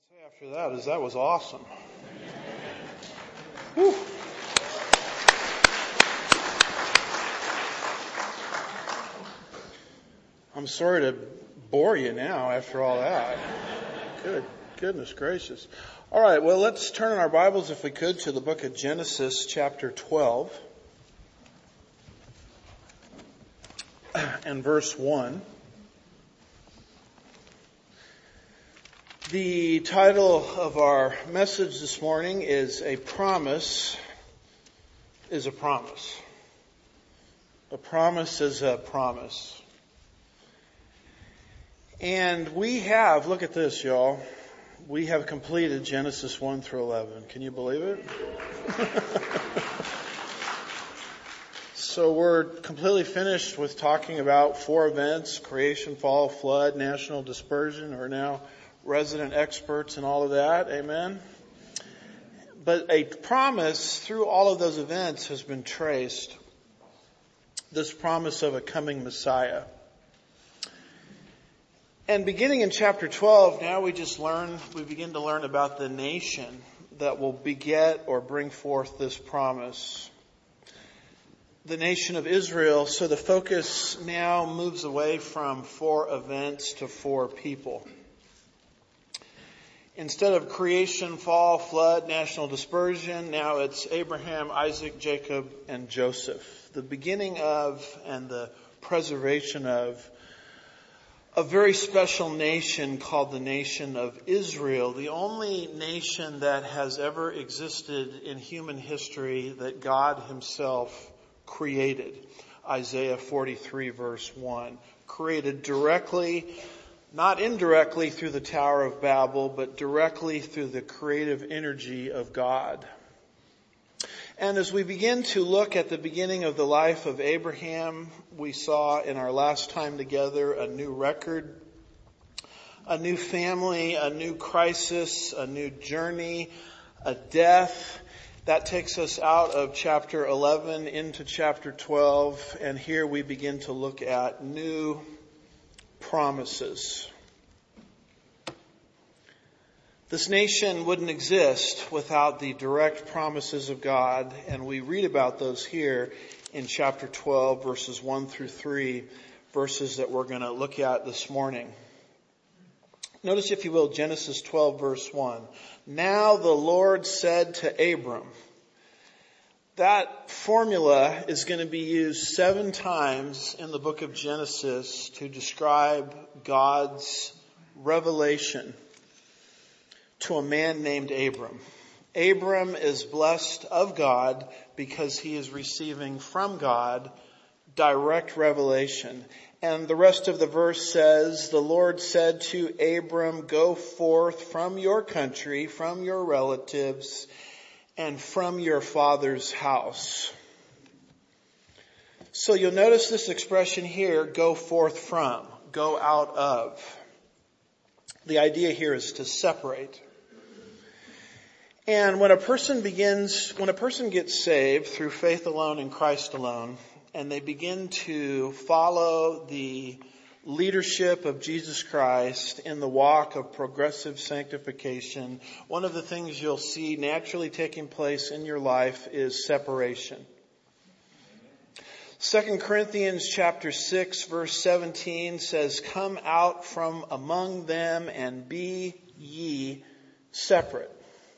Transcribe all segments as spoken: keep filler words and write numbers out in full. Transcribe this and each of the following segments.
Say after that is that was awesome. Whew. I'm sorry to bore you now after all that. Good, goodness gracious. All right, well, let's turn in our Bibles, if we could, to the book of Genesis, chapter twelve, and verse one. The title of our message this morning is A Promise is a Promise. A promise is a promise. And we have, look at this, y'all, we have completed Genesis one through eleven. Can you believe it? So we're completely finished with talking about four events: creation, fall, flood, national dispersion. We're now resident experts in all of that. Amen. But a promise through all of those events has been traced. This promise of a coming Messiah. And beginning in chapter twelve, now we just learn, we begin to learn about the nation that will beget or bring forth this promise. The nation of Israel. So the focus now moves away from four events to four people. Instead of creation, fall, flood, national dispersion, now it's Abraham, Isaac, Jacob, and Joseph. The beginning of and the preservation of a very special nation called the nation of Israel, the only nation that has ever existed in human history that God himself created. Isaiah forty-three verse one. Created directly, not indirectly through the Tower of Babel, but directly through the creative energy of God. And as we begin to look at the beginning of the life of Abraham, we saw in our last time together a new record, a new family, a new crisis, a new journey, a death. That takes us out of chapter eleven into chapter twelve, and here we begin to look at new promises. This nation wouldn't exist without the direct promises of God, and we read about those here in chapter twelve, verses one through three, verses that we're going to look at this morning. Notice, if you will, Genesis twelve, verse one. Now the Lord said to Abram. That formula is going to be used seven times in the book of Genesis to describe God's revelation to a man named Abram. Abram is blessed of God because he is receiving from God direct revelation. And the rest of the verse says, the Lord said to Abram, go forth from your country, from your relatives, and from your father's house. So you'll notice this expression here, go forth from, go out of. The idea here is to separate. And when a person begins, when a person gets saved through faith alone in Christ alone, and they begin to follow the leadership of Jesus Christ in the walk of progressive sanctification, one of the things you'll see naturally taking place in your life is separation. Second Corinthians chapter six verse seventeen says, come out from among them and be ye separate.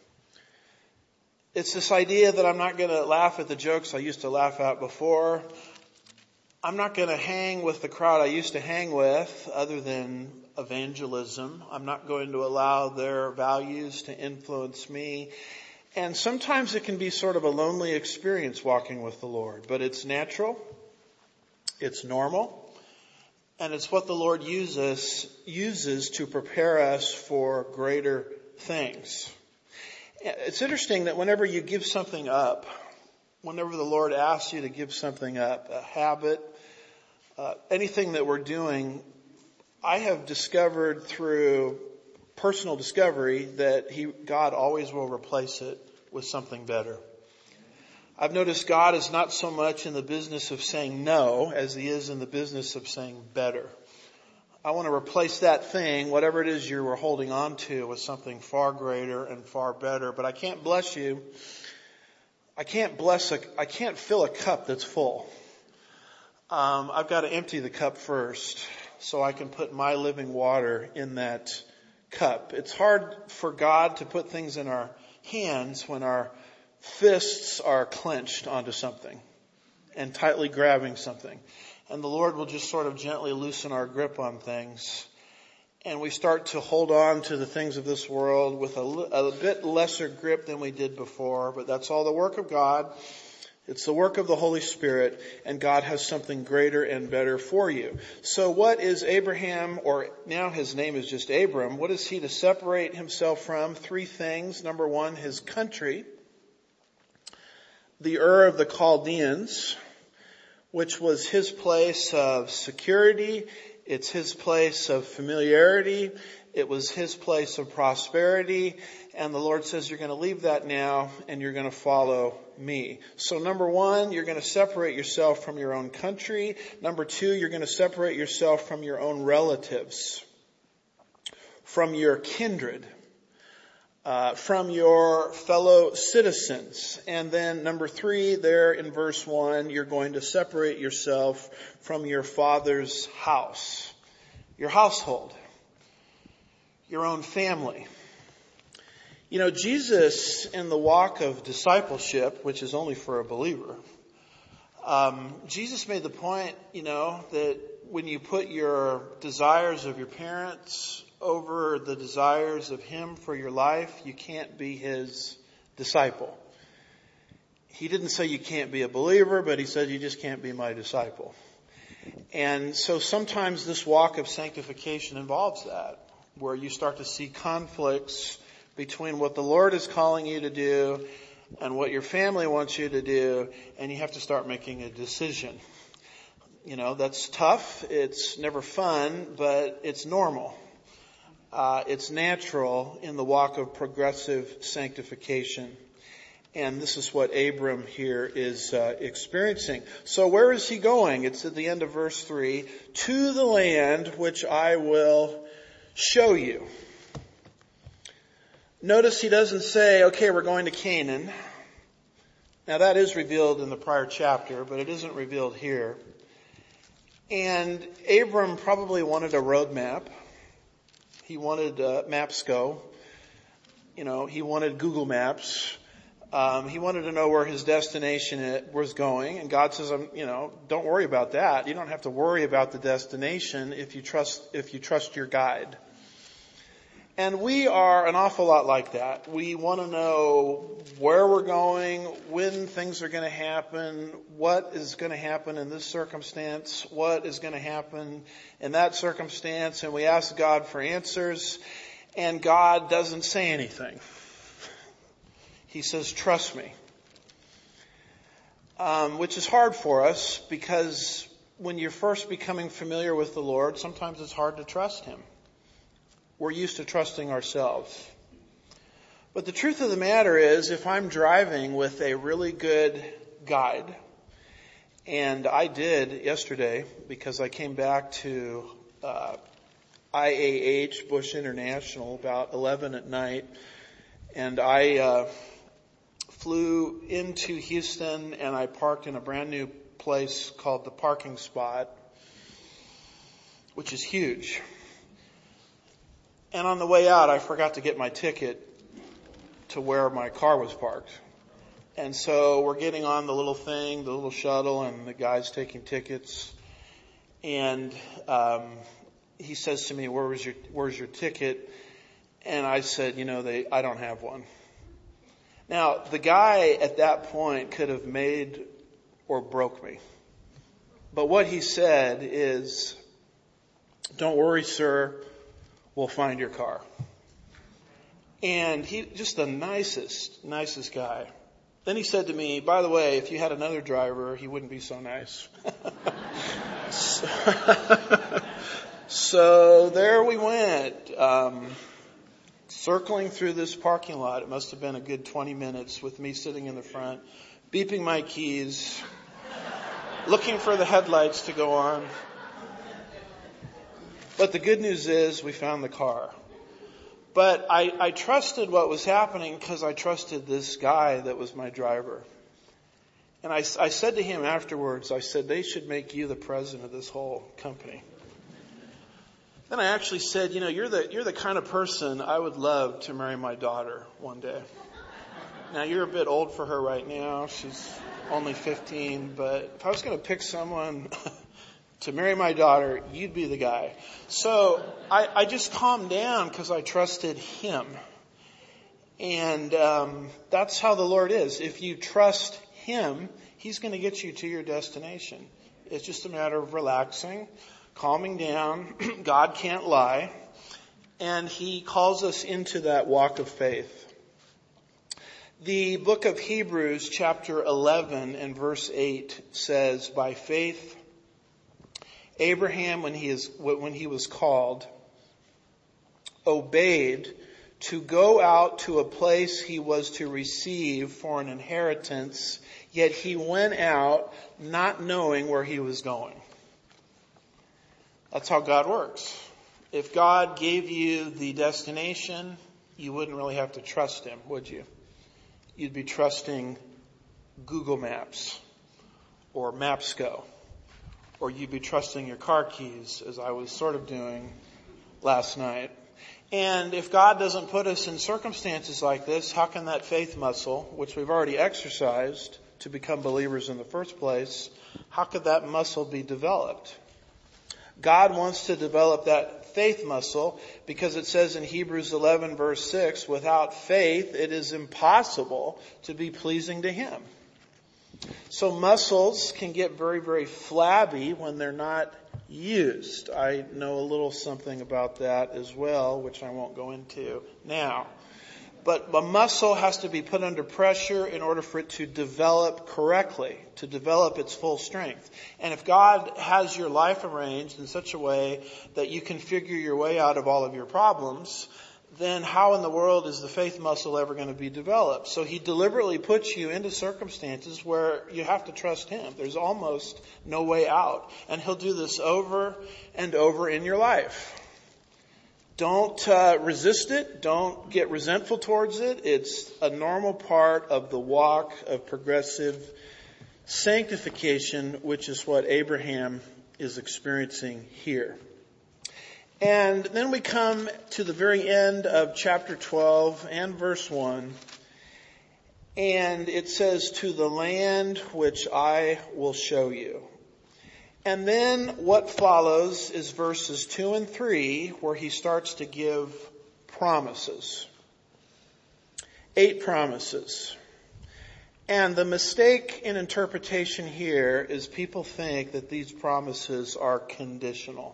It's this idea that I'm not going to laugh at the jokes I used to laugh at before. I'm not going to hang with the crowd I used to hang with other than evangelism. I'm not going to allow their values to influence me. And sometimes it can be sort of a lonely experience walking with the Lord, but it's natural, it's normal, and it's what the Lord uses, uses to prepare us for greater things. It's interesting that whenever you give something up, whenever the Lord asks you to give something up, a habit, uh, anything that we're doing, I have discovered through personal discovery that he, God always will replace it with something better. I've noticed God is not so much in the business of saying no as he is in the business of saying better. I want to replace that thing, whatever it is you were holding on to, with something far greater and far better. But I can't bless you. I can't bless a, I can't fill a cup that's full. Um, I've got to empty the cup first so I can put my living water in that cup. It's hard for God to put things in our hands when our fists are clenched onto something and tightly grabbing something. And the Lord will just sort of gently loosen our grip on things. And we start to hold on to the things of this world with a, a bit lesser grip than we did before. But that's all the work of God. It's the work of the Holy Spirit. And God has something greater and better for you. So what is Abraham, or now his name is just Abram, what is he to separate himself from? Three things. Number one, his country. The Ur of the Chaldeans, which was his place of security. It's his place of familiarity. It was his place of prosperity. And the Lord says, you're going to leave that now and you're going to follow me. So number one, you're going to separate yourself from your own country. Number two, you're going to separate yourself from your own relatives, from your kindred, uh, from your fellow citizens. And then number three, there in verse one, you're going to separate yourself from your father's house, your household, your own family. You know, Jesus in the walk of discipleship, which is only for a believer, um, Jesus made the point, you know, that when you put your desires of your parents over the desires of Him for your life, you can't be His disciple. He didn't say you can't be a believer, but He said you just can't be my disciple. And so sometimes this walk of sanctification involves that, where you start to see conflicts between what the Lord is calling you to do and what your family wants you to do, and you have to start making a decision. You know, that's tough. It's never fun, but it's normal. Uh, it's natural in the walk of progressive sanctification. And this is what Abram here is uh, experiencing. So where is he going? It's at the end of verse three. To the land which I will show you. Notice he doesn't say, okay, we're going to Canaan. Now that is revealed in the prior chapter, but it isn't revealed here. And Abram probably wanted a road map. He wanted uh, Mapsco. You know, he wanted Google Maps. Um, he wanted to know where his destination was going. And God says, um, you know, don't worry about that. You don't have to worry about the destination if you trust, if you trust your guide. And we are an awful lot like that. We want to know where we're going, when things are going to happen, what is going to happen in this circumstance, what is going to happen in that circumstance, and we ask God for answers, and God doesn't say anything. He says, trust me. Um, which is hard for us because when you're first becoming familiar with the Lord, sometimes it's hard to trust Him. We're used to trusting ourselves. But the truth of the matter is, if I'm driving with a really good guide, and I did yesterday because I came back to uh, I A H, Bush International, about eleven at night, and I uh, flew into Houston and I parked in a brand new place called the Parking Spot, which is huge. And on the way out, I forgot to get my ticket to where my car was parked. And so we're getting on the little thing, the little shuttle, and the guy's taking tickets. And um, he says to me, "Where was your Where's your ticket?" And I said, "You know, they I don't have one." Now, the guy at that point could have made or broke me. But what he said is, "Don't worry, sir. We'll find your car." And he, just the nicest, nicest guy. Then he said to me, "By the way, if you had another driver, he wouldn't be so nice." so, so there we went, um, circling through this parking lot. It must have been a good twenty minutes with me sitting in the front, beeping my keys, looking for the headlights to go on. But the good news is we found the car. But I, I trusted what was happening because I trusted this guy that was my driver. And I, I said to him afterwards, I said, they should make you the president of this whole company. Then I actually said, you know, you're the, you're the kind of person I would love to marry my daughter one day. Now, you're a bit old for her right now. She's only fifteen. But if I was going to pick someone to marry my daughter, you'd be the guy. So I, I just calmed down because I trusted him. And um, that's how the Lord is. If you trust him, he's going to get you to your destination. It's just a matter of relaxing, calming down. God can't lie. And he calls us into that walk of faith. The book of Hebrews chapter eleven and verse eight says, by faith, Abraham, when he is, when he was called, obeyed to go out to a place he was to receive for an inheritance, yet he went out not knowing where he was going. That's how God works. If God gave you the destination, you wouldn't really have to trust him, would you? You'd be trusting Google Maps or Mapsco, or you'd be trusting your car keys, as I was sort of doing last night. And if God doesn't put us in circumstances like this, how can that faith muscle, which we've already exercised to become believers in the first place, how could that muscle be developed? God wants to develop that faith muscle because it says in Hebrews eleven verse six, without faith it is impossible to be pleasing to him. So muscles can get very, very flabby when they're not used. I know a little something about that as well, which I won't go into now. But a muscle has to be put under pressure in order for it to develop correctly, to develop its full strength. And if God has your life arranged in such a way that you can figure your way out of all of your problems, then how in the world is the faith muscle ever going to be developed? So he deliberately puts you into circumstances where you have to trust him. There's almost no way out. And he'll do this over and over in your life. Don't uh, resist it. Don't get resentful towards it. It's a normal part of the walk of progressive sanctification, which is what Abraham is experiencing here. And then we come to the very end of chapter twelve and verse one. And it says, to the land which I will show you. And then what follows is verses two and three, where he starts to give promises. Eight promises. And the mistake in interpretation here is people think that these promises are conditional.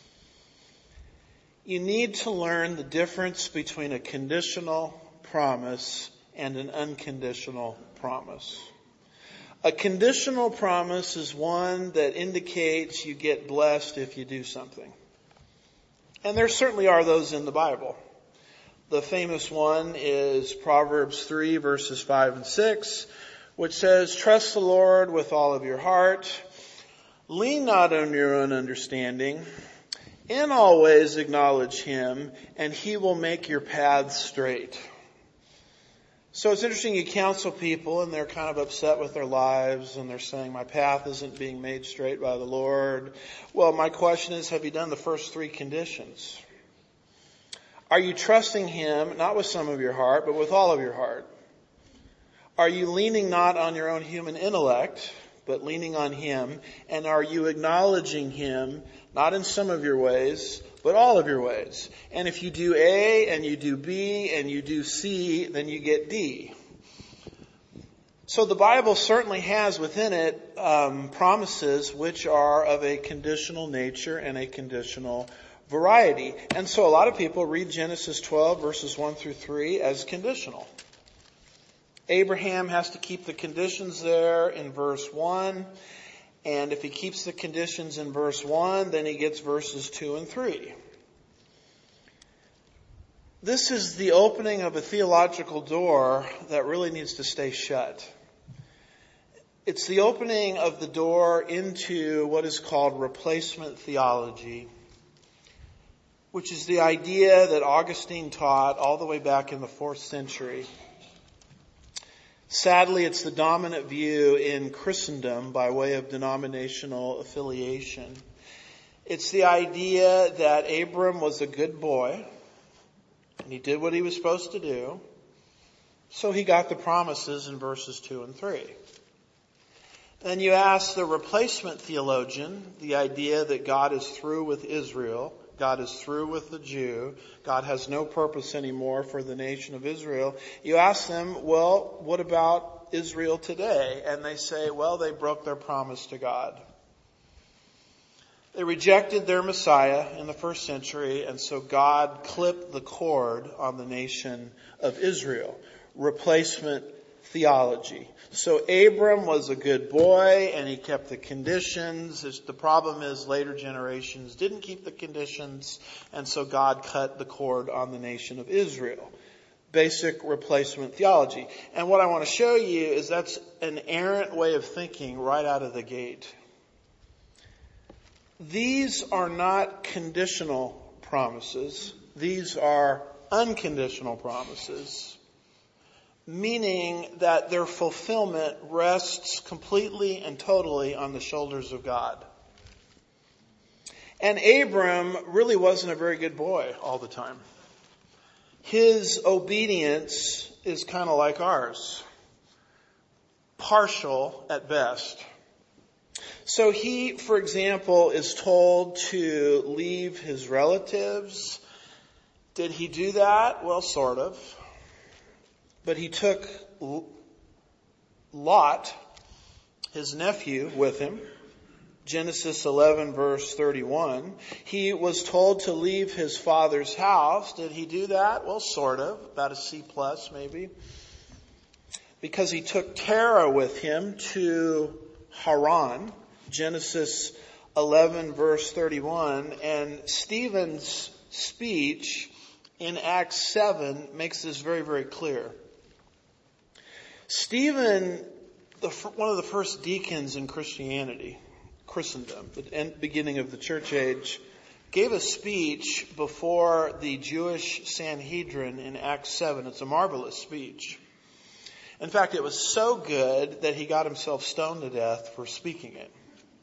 You need to learn the difference between a conditional promise and an unconditional promise. A conditional promise is one that indicates you get blessed if you do something. And there certainly are those in the Bible. The famous one is Proverbs three verses five and six, which says, trust the Lord with all of your heart. Lean not on your own understanding. In all ways acknowledge him, and he will make your paths straight. So it's interesting, you counsel people and they're kind of upset with their lives and they're saying, my path isn't being made straight by the Lord. Well, my question is, have you done the first three conditions? Are you trusting him, not with some of your heart, but with all of your heart? Are you leaning not on your own human intellect, but leaning on him? And are you acknowledging him, not in some of your ways, but all of your ways? And if you do A and you do B and you do C, then you get D. So the Bible certainly has within it um, promises which are of a conditional nature and a conditional variety. And so a lot of people read Genesis twelve verses one through three as conditional. Abraham has to keep the conditions there in verse one. And if he keeps the conditions in verse one, then he gets verses two and three. This is the opening of a theological door that really needs to stay shut. It's the opening of the door into what is called replacement theology. which is the idea that Augustine taught all the way back in the fourth century. Sadly, it's the dominant view in Christendom by way of denominational affiliation. It's the idea that Abram was a good boy, and he did what he was supposed to do, so he got the promises in verses two and three. Then you ask the replacement theologian, the idea that God is through with Israel, God is through with the Jew, God has no purpose anymore for the nation of Israel. You ask them, well, what about Israel today? And they say, well, they broke their promise to God. They rejected their Messiah in the first century, and so God clipped the cord on the nation of Israel. Replacement theology. So Abram was a good boy and he kept the conditions. The problem is later generations didn't keep the conditions, and so God cut the cord on the nation of Israel. Basic replacement theology. And what I want to show you is that's an errant way of thinking right out of the gate. These are not conditional promises. These are unconditional promises. Meaning that their fulfillment rests completely and totally on the shoulders of God. And Abram really wasn't a very good boy all the time. His obedience is kind of like ours. Partial at best. So he, for example, is told to leave his relatives. Did he do that? Well, sort of. But he took Lot, his nephew, with him. Genesis eleven verse thirty-one. He was told to leave his father's house. Did he do that? Well, sort of. About a C plus, maybe. Because he took Terah with him to Haran. Genesis eleven verse thirty-one. And Stephen's speech in Acts seven makes this very, very clear. Stephen, the, one of the first deacons in Christianity, Christendom, the beginning of the church age, gave a speech before the Jewish Sanhedrin in Acts seven. It's a marvelous speech. In fact, it was so good that he got himself stoned to death for speaking it.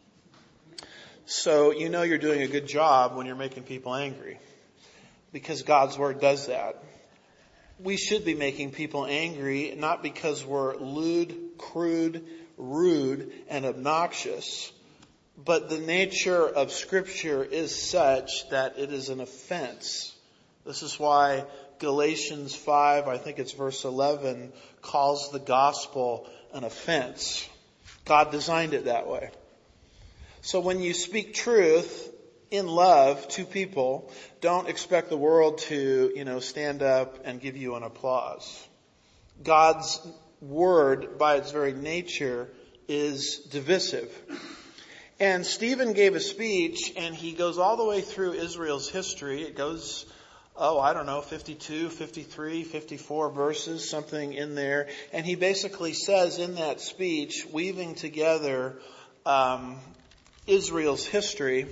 So you know you're doing a good job when you're making people angry, because God's Word does that. We should be making people angry, not because we're lewd, crude, rude, and obnoxious, but the nature of Scripture is such that it is an offense. This is why Galatians five, I think it's verse eleven, calls the gospel an offense. God designed it that way. So when you speak truth in love to people, don't expect the world to, you know, stand up and give you an applause. God's word, by its very nature, is divisive. And Stephen gave a speech, and he goes all the way through Israel's history. It goes, oh, I don't know, fifty-two, fifty-three, fifty-four verses, something in there. And he basically says in that speech, weaving together um, Israel's history,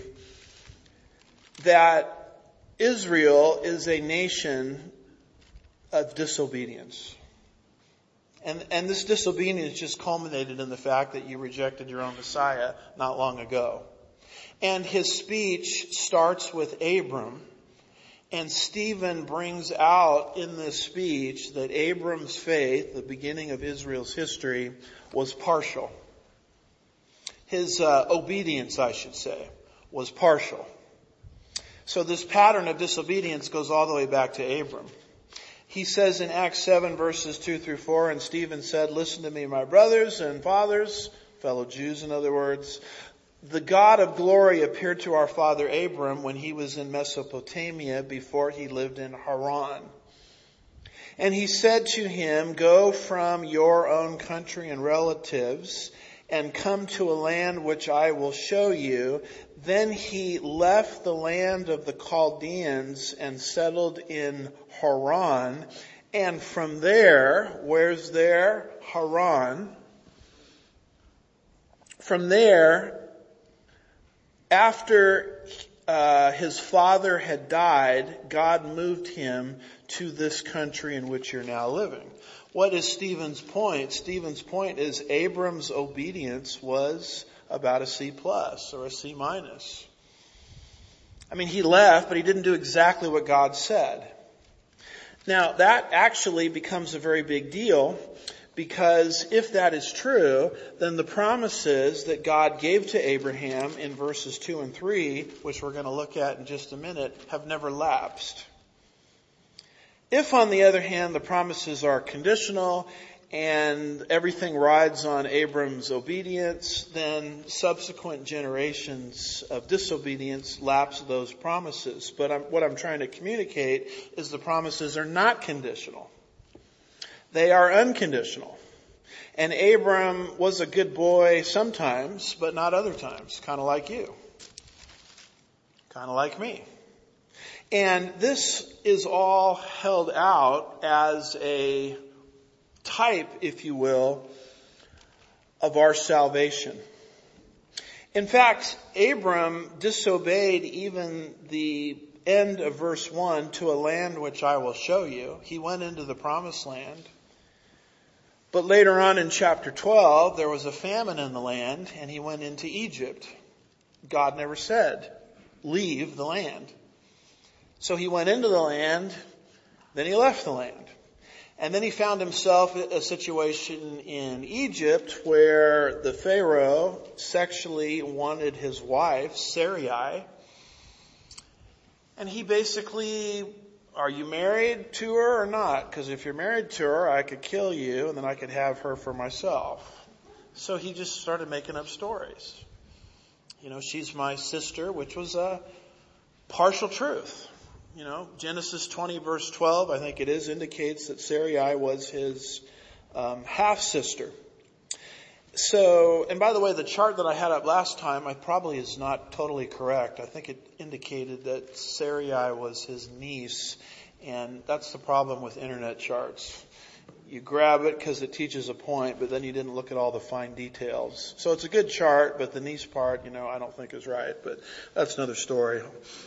that Israel is a nation of disobedience. And, and this disobedience just culminated in the fact that you rejected your own Messiah not long ago. And his speech starts with Abram. And Stephen brings out in this speech that Abram's faith, the beginning of Israel's history, was partial. His uh, obedience, I should say, was partial. So this pattern of disobedience goes all the way back to Abram. He says in Acts seven verses two through four, and Stephen said, listen to me, my brothers and fathers, fellow Jews in other words. The God of glory appeared to our father Abram when he was in Mesopotamia before he lived in Haran. And he said to him, go from your own country and relatives and come to a land which I will show you. Then he left the land of the Chaldeans and settled in Haran. And from there, where's there? Haran. From there, after uh, his father had died, God moved him to this country in which you're now living. What is Stephen's point? Stephen's point is Abram's obedience was about a C plus or a C minus. I mean, he left, but he didn't do exactly what God said. Now, that actually becomes a very big deal, because if that is true, then the promises that God gave to Abraham in verses two and three, which we're going to look at in just a minute, have never lapsed. If, on the other hand, the promises are conditional and everything rides on Abram's obedience, then subsequent generations of disobedience lapse those promises. But I'm, what I'm trying to communicate is the promises are not conditional. They are unconditional. And Abram was a good boy sometimes, but not other times, kind of like you. Kind of like me. And this is all held out as a type, if you will, of our salvation. In fact, Abram disobeyed even the end of verse one, to a land which I will show you. He went into the promised land. But later on in chapter twelve, there was a famine in the land, and he went into Egypt. God never said, leave the land. So he went into the land, then he left the land. And then he found himself in a situation in Egypt where the Pharaoh sexually wanted his wife, Sarai. And he basically, are you married to her or not? Because if you're married to her, I could kill you and then I could have her for myself. So he just started making up stories. You know, she's my sister, which was a partial truth. You know, Genesis twenty verse twelve, I think it is, indicates that Sarai was his um, half-sister. So, and by the way, the chart that I had up last time, I probably is not totally correct. I think it indicated that Sarai was his niece, and that's the problem with internet charts. You grab it because it teaches a point, but then you didn't look at all the fine details. So it's a good chart, but the niece part, you know, I don't think is right, but that's another story.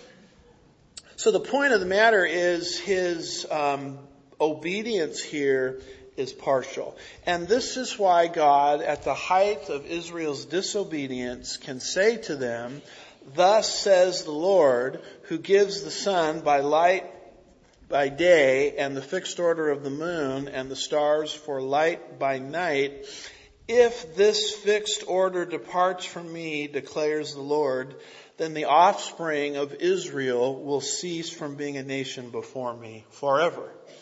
So the point of the matter is his um, obedience here is partial. And this is why God, at the height of Israel's disobedience, can say to them, thus says the Lord, who gives the sun by light by day and the fixed order of the moon and the stars for light by night, if this fixed order departs from me, declares the Lord, then the offspring of Israel will cease from being a nation before me forever.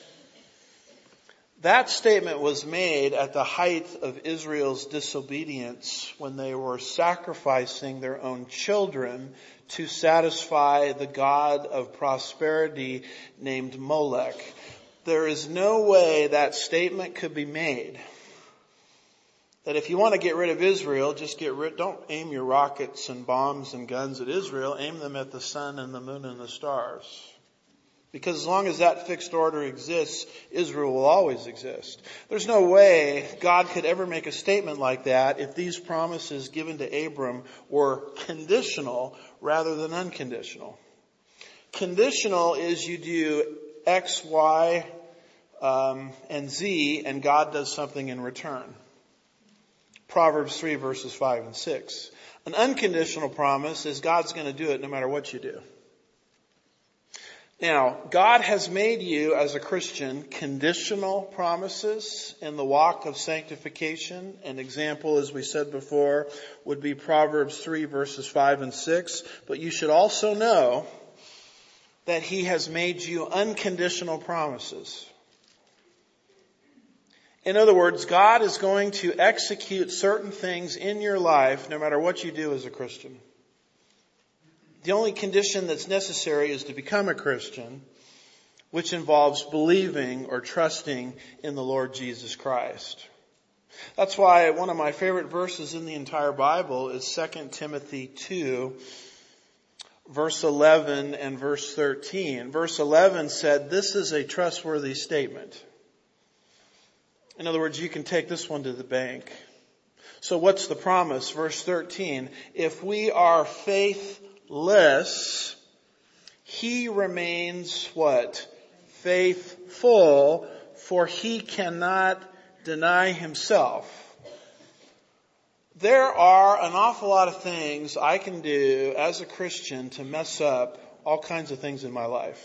That statement was made at the height of Israel's disobedience when they were sacrificing their own children to satisfy the god of prosperity named Molech. There is no way that statement could be made. That if you want to get rid of Israel, just get rid, don't aim your rockets and bombs and guns at Israel, aim them at the sun and the moon and the stars. Because as long as that fixed order exists, Israel will always exist. There's no way God could ever make a statement like that if these promises given to Abram were conditional rather than unconditional. Conditional is you do X, Y, um, and Z, and God does something in return. Proverbs three verses five and six. An unconditional promise is God's going to do it no matter what you do. Now, God has made you as a Christian conditional promises in the walk of sanctification. An example, as we said before, would be Proverbs three verses five and six. But you should also know that He has made you unconditional promises. In other words, God is going to execute certain things in your life no matter what you do as a Christian. The only condition that's necessary is to become a Christian, which involves believing or trusting in the Lord Jesus Christ. That's why one of my favorite verses in the entire Bible is Second Timothy two, verse eleven and verse thirteen. Verse eleven said, "This is a trustworthy statement." In other words, you can take this one to the bank. So what's the promise? Verse thirteen, if we are faithless faithless, he remains what? Faithful, for he cannot deny himself. There are an awful lot of things I can do as a Christian to mess up all kinds of things in my life.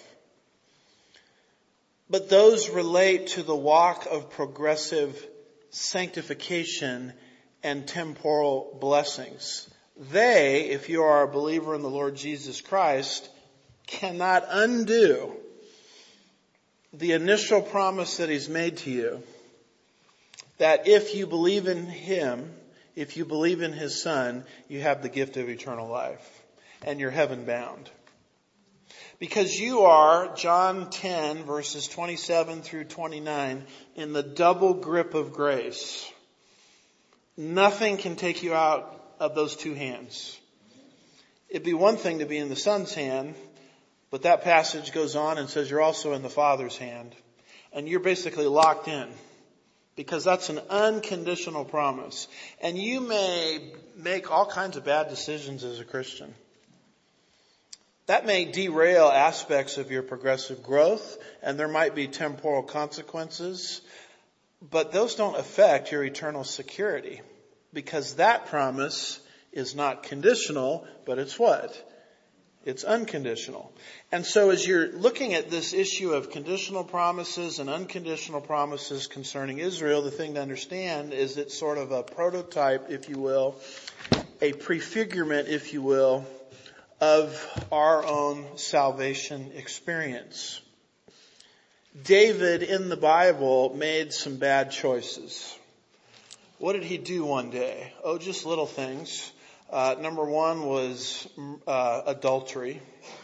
But those relate to the walk of progressive sanctification and temporal blessings. They, if you are a believer in the Lord Jesus Christ, cannot undo the initial promise that he's made to you, that if you believe in him, if you believe in his son, you have the gift of eternal life and you're heaven bound. Because you are, John ten verses twenty-seven through twenty-nine, in the double grip of grace. Nothing can take you out of those two hands. It'd be one thing to be in the son's hand, but that passage goes on and says you're also in the Father's hand. And you're basically locked in. Because that's an unconditional promise. And you may make all kinds of bad decisions as a Christian. That may derail aspects of your progressive growth, and there might be temporal consequences, but those don't affect your eternal security. Because that promise is not conditional, but it's what? It's unconditional. And so as you're looking at this issue of conditional promises and unconditional promises concerning Israel, the thing to understand is it's sort of a prototype, if you will, a prefigurement, if you will, of our own salvation experience. David in the Bible made some bad choices. What did he do one day? Oh, just little things. Uh, number one was uh, adultery.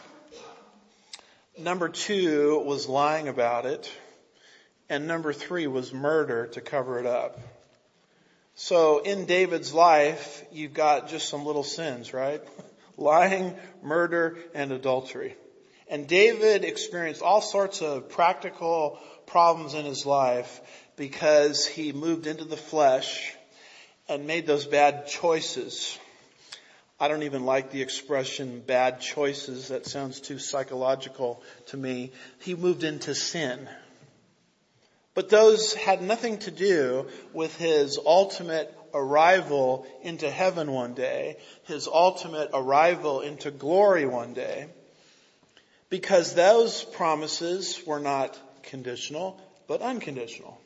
Number two was lying about it. And number three was murder to cover it up. So in David's life, you've got just some little sins, right? Lying, murder, and adultery. And David experienced all sorts of practical problems in his life because he moved into the flesh and made those bad choices. I don't even like the expression bad choices. That sounds too psychological to me. He moved into sin. But those had nothing to do with his ultimate arrival into heaven one day, his ultimate arrival into glory one day, because those promises were not conditional, but unconditional.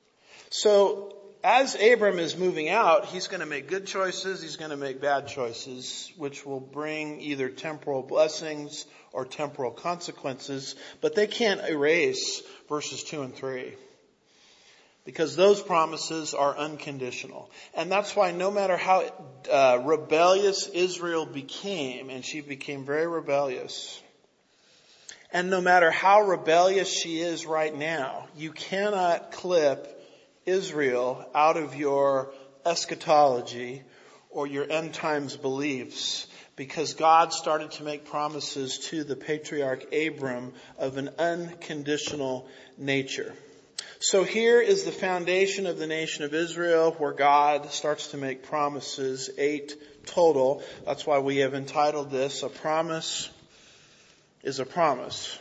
So as Abram is moving out, he's going to make good choices, he's going to make bad choices, which will bring either temporal blessings or temporal consequences, but they can't erase verses two and three. Because those promises are unconditional. And that's why no matter how uh, rebellious Israel became, and she became very rebellious, and no matter how rebellious she is right now, you cannot clip Israel out of your eschatology or your end times beliefs, because God started to make promises to the patriarch Abram of an unconditional nature. So here is the foundation of the nation of Israel, where God starts to make promises, eight total. That's why we have entitled this, A Promise is a Promise.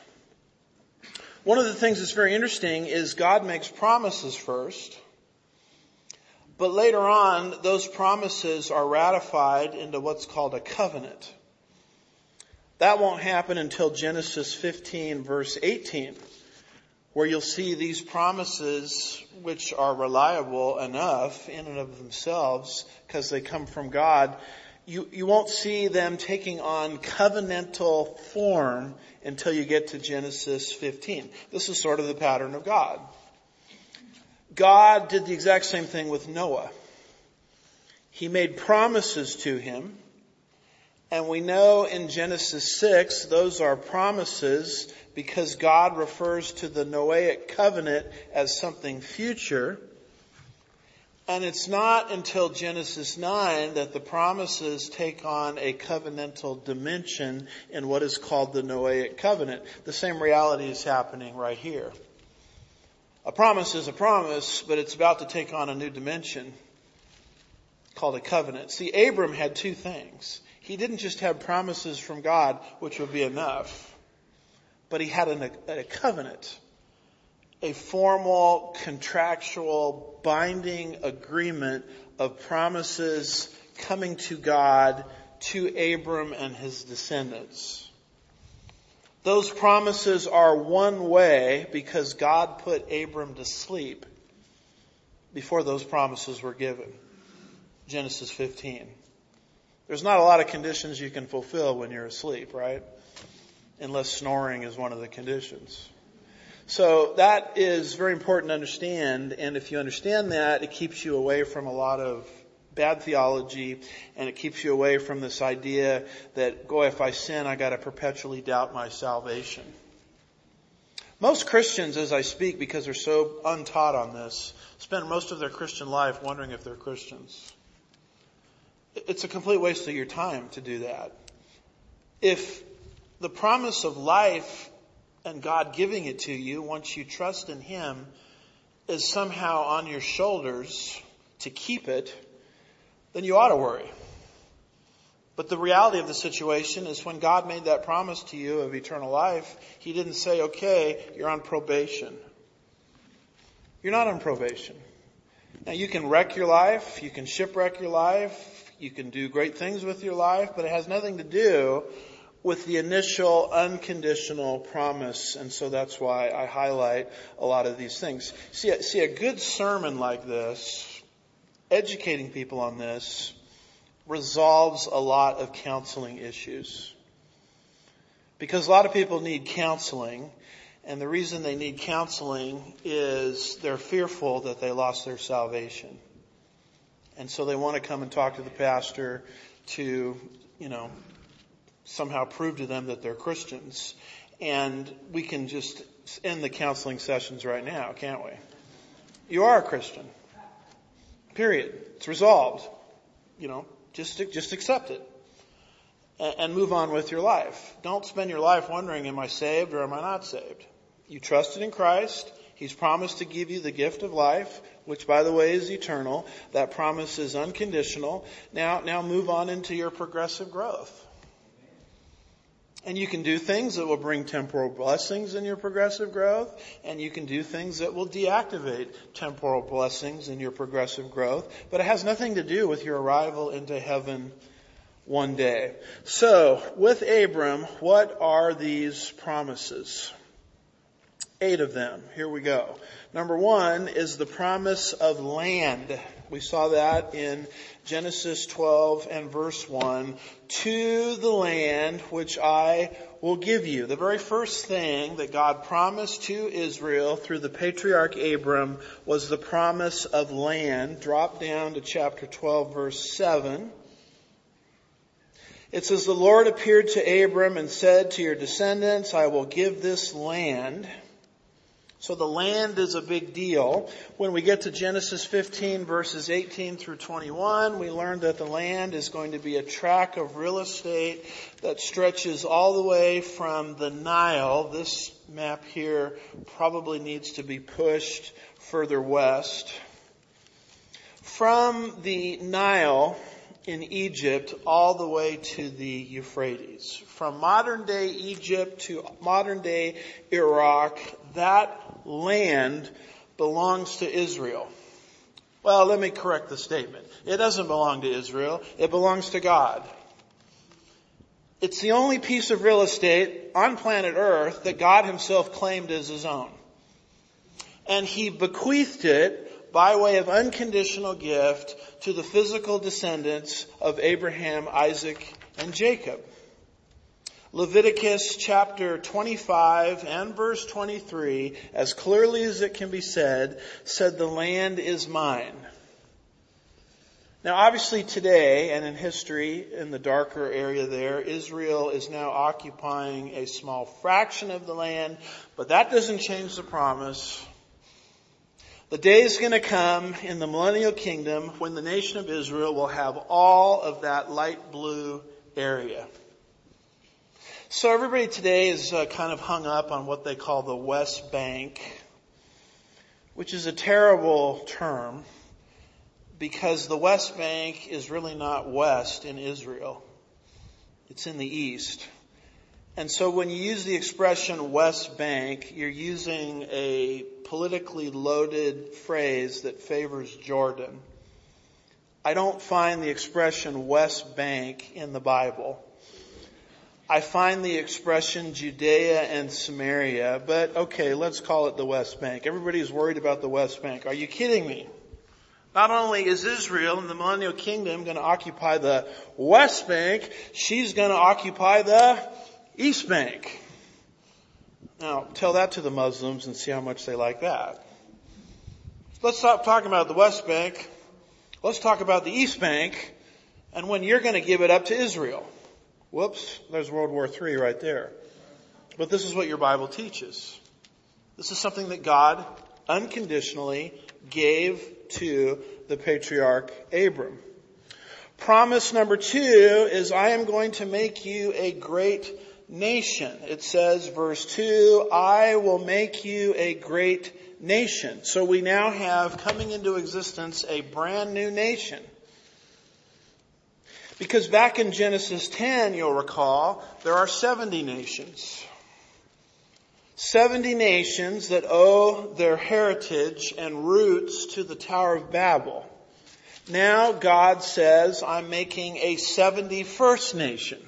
One of the things that's very interesting is God makes promises first, but later on, those promises are ratified into what's called a covenant. That won't happen until Genesis fifteen, verse eighteen. Where you'll see these promises, which are reliable enough in and of themselves because they come from God, you, you won't see them taking on covenantal form until you get to Genesis fifteen. This is sort of the pattern of God. God did the exact same thing with Noah. He made promises to him. And we know in Genesis six, those are promises because God refers to the Noahic covenant as something future. And it's not until Genesis nine that the promises take on a covenantal dimension in what is called the Noahic covenant. The same reality is happening right here. A promise is a promise, but it's about to take on a new dimension called a covenant. See, Abram had two things. He didn't just have promises from God, which would be enough, but he had an, a covenant, a formal, contractual, binding agreement of promises coming to God, to Abram and his descendants. Those promises are one way because God put Abram to sleep before those promises were given. Genesis fifteen. There's not a lot of conditions you can fulfill when you're asleep, right? Unless snoring is one of the conditions. So that is very important to understand, and if you understand that, it keeps you away from a lot of bad theology, and it keeps you away from this idea that, boy, if I sin, I got to perpetually doubt my salvation. Most Christians, as I speak, because they're so untaught on this, spend most of their Christian life wondering if they're Christians. It's a complete waste of your time to do that. If the promise of life and God giving it to you once you trust in Him is somehow on your shoulders to keep it, then you ought to worry. But the reality of the situation is when God made that promise to you of eternal life, He didn't say, okay, you're on probation. You're not on probation. Now you can wreck your life, you can shipwreck your life, you can do great things with your life, but it has nothing to do with the initial unconditional promise. And so that's why I highlight a lot of these things. See, see a good sermon like this, educating people on this, resolves a lot of counseling issues. Because a lot of people need counseling, and the reason they need counseling is they're fearful that they lost their salvation. And so they want to come and talk to the pastor to, you know, somehow prove to them that they're Christians. And we can just end the counseling sessions right now, can't we? You are a Christian. Period. It's resolved. You know, just, just accept it. And move on with your life. Don't spend your life wondering, am I saved or am I not saved? You trusted in Christ. He's promised to give you the gift of life, which, by the way, is eternal. That promise is unconditional. Now, now move on into your progressive growth. And you can do things that will bring temporal blessings in your progressive growth, and you can do things that will deactivate temporal blessings in your progressive growth. But it has nothing to do with your arrival into heaven one day. So, with Abram, what are these promises? Eight of them. Here we go. Number one is the promise of land. We saw that in Genesis twelve and verse one. To the land which I will give you. The very first thing that God promised to Israel through the patriarch Abram was the promise of land. Drop down to chapter twelve, verse seven. It says, the Lord appeared to Abram and said, to your descendants, I will give this land. So the land is a big deal. When we get to Genesis fifteen, verses eighteen through twenty-one, we learn that the land is going to be a tract of real estate that stretches all the way from the Nile. This map here probably needs to be pushed further west. From the Nile in Egypt all the way to the Euphrates. From modern day Egypt to modern day Iraq, that land belongs to Israel. Well, let me correct the statement. It doesn't belong to Israel. It belongs to God. It's the only piece of real estate on planet Earth that God Himself claimed as His own. And He bequeathed it by way of unconditional gift to the physical descendants of Abraham, Isaac, and Jacob. Leviticus chapter twenty-five and verse twenty-three, as clearly as it can be said, said the land is mine. Now obviously today and in history, in the darker area there, Israel is now occupying a small fraction of the land, but that doesn't change the promise. The day is going to come in the millennial kingdom when the nation of Israel will have all of that light blue area. So everybody today is uh, kind of hung up on what they call the West Bank, which is a terrible term because the West Bank is really not west in Israel. It's in the east. And so when you use the expression West Bank, you're using a politically loaded phrase that favors Jordan. I don't find the expression West Bank in the Bible. I find the expression Judea and Samaria, but okay, let's call it the West Bank. Everybody's worried about the West Bank. Are you kidding me? Not only is Israel and the Millennial Kingdom going to occupy the West Bank, she's going to occupy the East Bank. Now, tell that to the Muslims and see how much they like that. Let's stop talking about the West Bank. Let's talk about the East Bank and when you're going to give it up to Israel. Whoops, there's World War Three right there. But this is what your Bible teaches. This is something that God unconditionally gave to the patriarch Abram. Promise number two is, I am going to make you a great nation. It says, verse two, I will make you a great nation. So we now have coming into existence a brand new nation. Because back in Genesis ten, you'll recall, there are seventy nations. seventy nations that owe their heritage and roots to the Tower of Babel. Now God says, I'm making a seventy-first nation,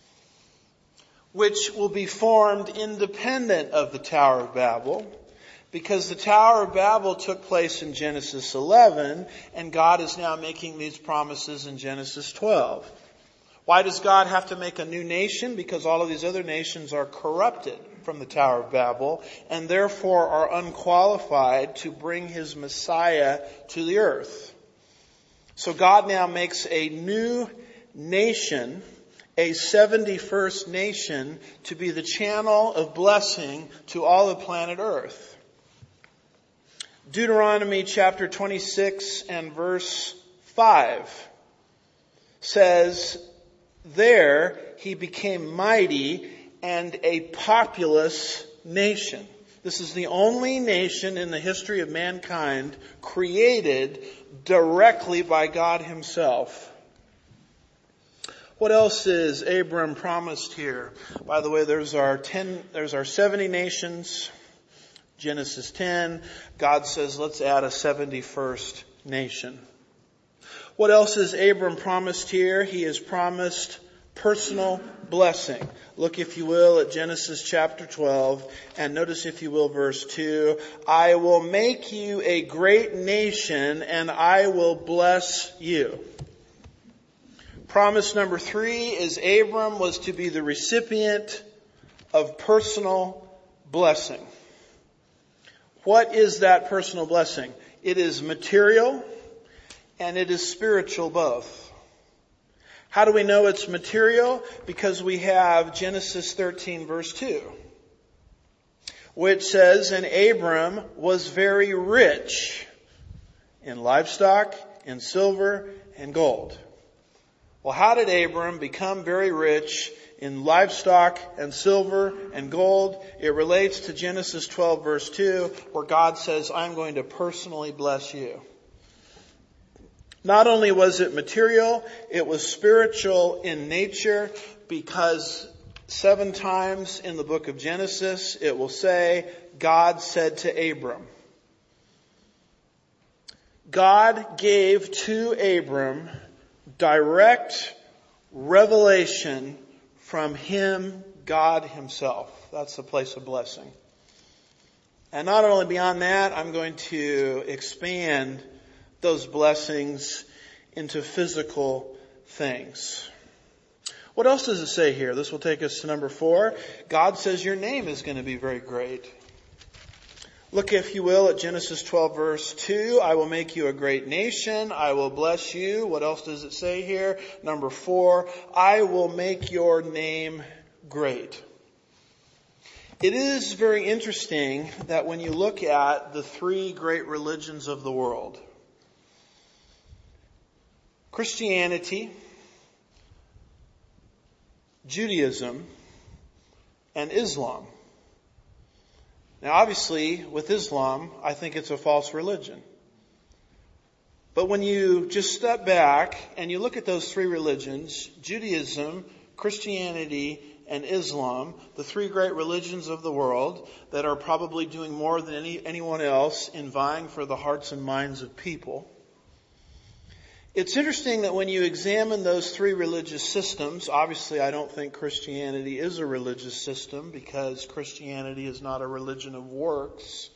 which will be formed independent of the Tower of Babel, because the Tower of Babel took place in Genesis eleven, and God is now making these promises in Genesis twelve. Why does God have to make a new nation? Because all of these other nations are corrupted from the Tower of Babel, and therefore are unqualified to bring His Messiah to the earth. So God now makes a new nation, a seventy-first nation, to be the channel of blessing to all of planet Earth. Deuteronomy chapter twenty-six and verse five says, there he became mighty and a populous nation. This is the only nation in the history of mankind created directly by God Himself. What else is Abram promised here? By the way, there's our ten, there's our seventy nations. Genesis ten, God says, let's add a seventy-first nation. What else is Abram promised here? He is promised personal blessing. Look, if you will, at Genesis chapter twelve, and notice, if you will, verse two. I will make you a great nation, and I will bless you. Promise number three is Abram was to be the recipient of personal blessing. What is that personal blessing? It is material and it is spiritual both. How do we know it's material? Because we have Genesis thirteen verse two, which says, and Abram was very rich in livestock, in silver, and gold. Well, how did Abram become very rich in livestock and silver and gold? It relates to Genesis twelve verse two, where God says, I'm going to personally bless you. Not only was it material, it was spiritual in nature, because seven times in the book of Genesis it will say, God said to Abram. God gave to Abram direct revelation from Him, God Himself. That's the place of blessing. And not only beyond that, I'm going to expand those blessings into physical things. What else does it say here? This will take us to number four. God says your name is going to be very great. Look, if you will, at Genesis twelve verse two. I will make you a great nation. I will bless you. What else does it say here? Number four, I will make your name great. It is very interesting that when you look at the three great religions of the world, Christianity, Judaism, and Islam. Now, obviously, with Islam, I think it's a false religion. But when you just step back and you look at those three religions, Judaism, Christianity, and Islam, the three great religions of the world that are probably doing more than any, anyone else in vying for the hearts and minds of people. It's interesting that when you examine those three religious systems, obviously I don't think Christianity is a religious system because Christianity is not a religion of works.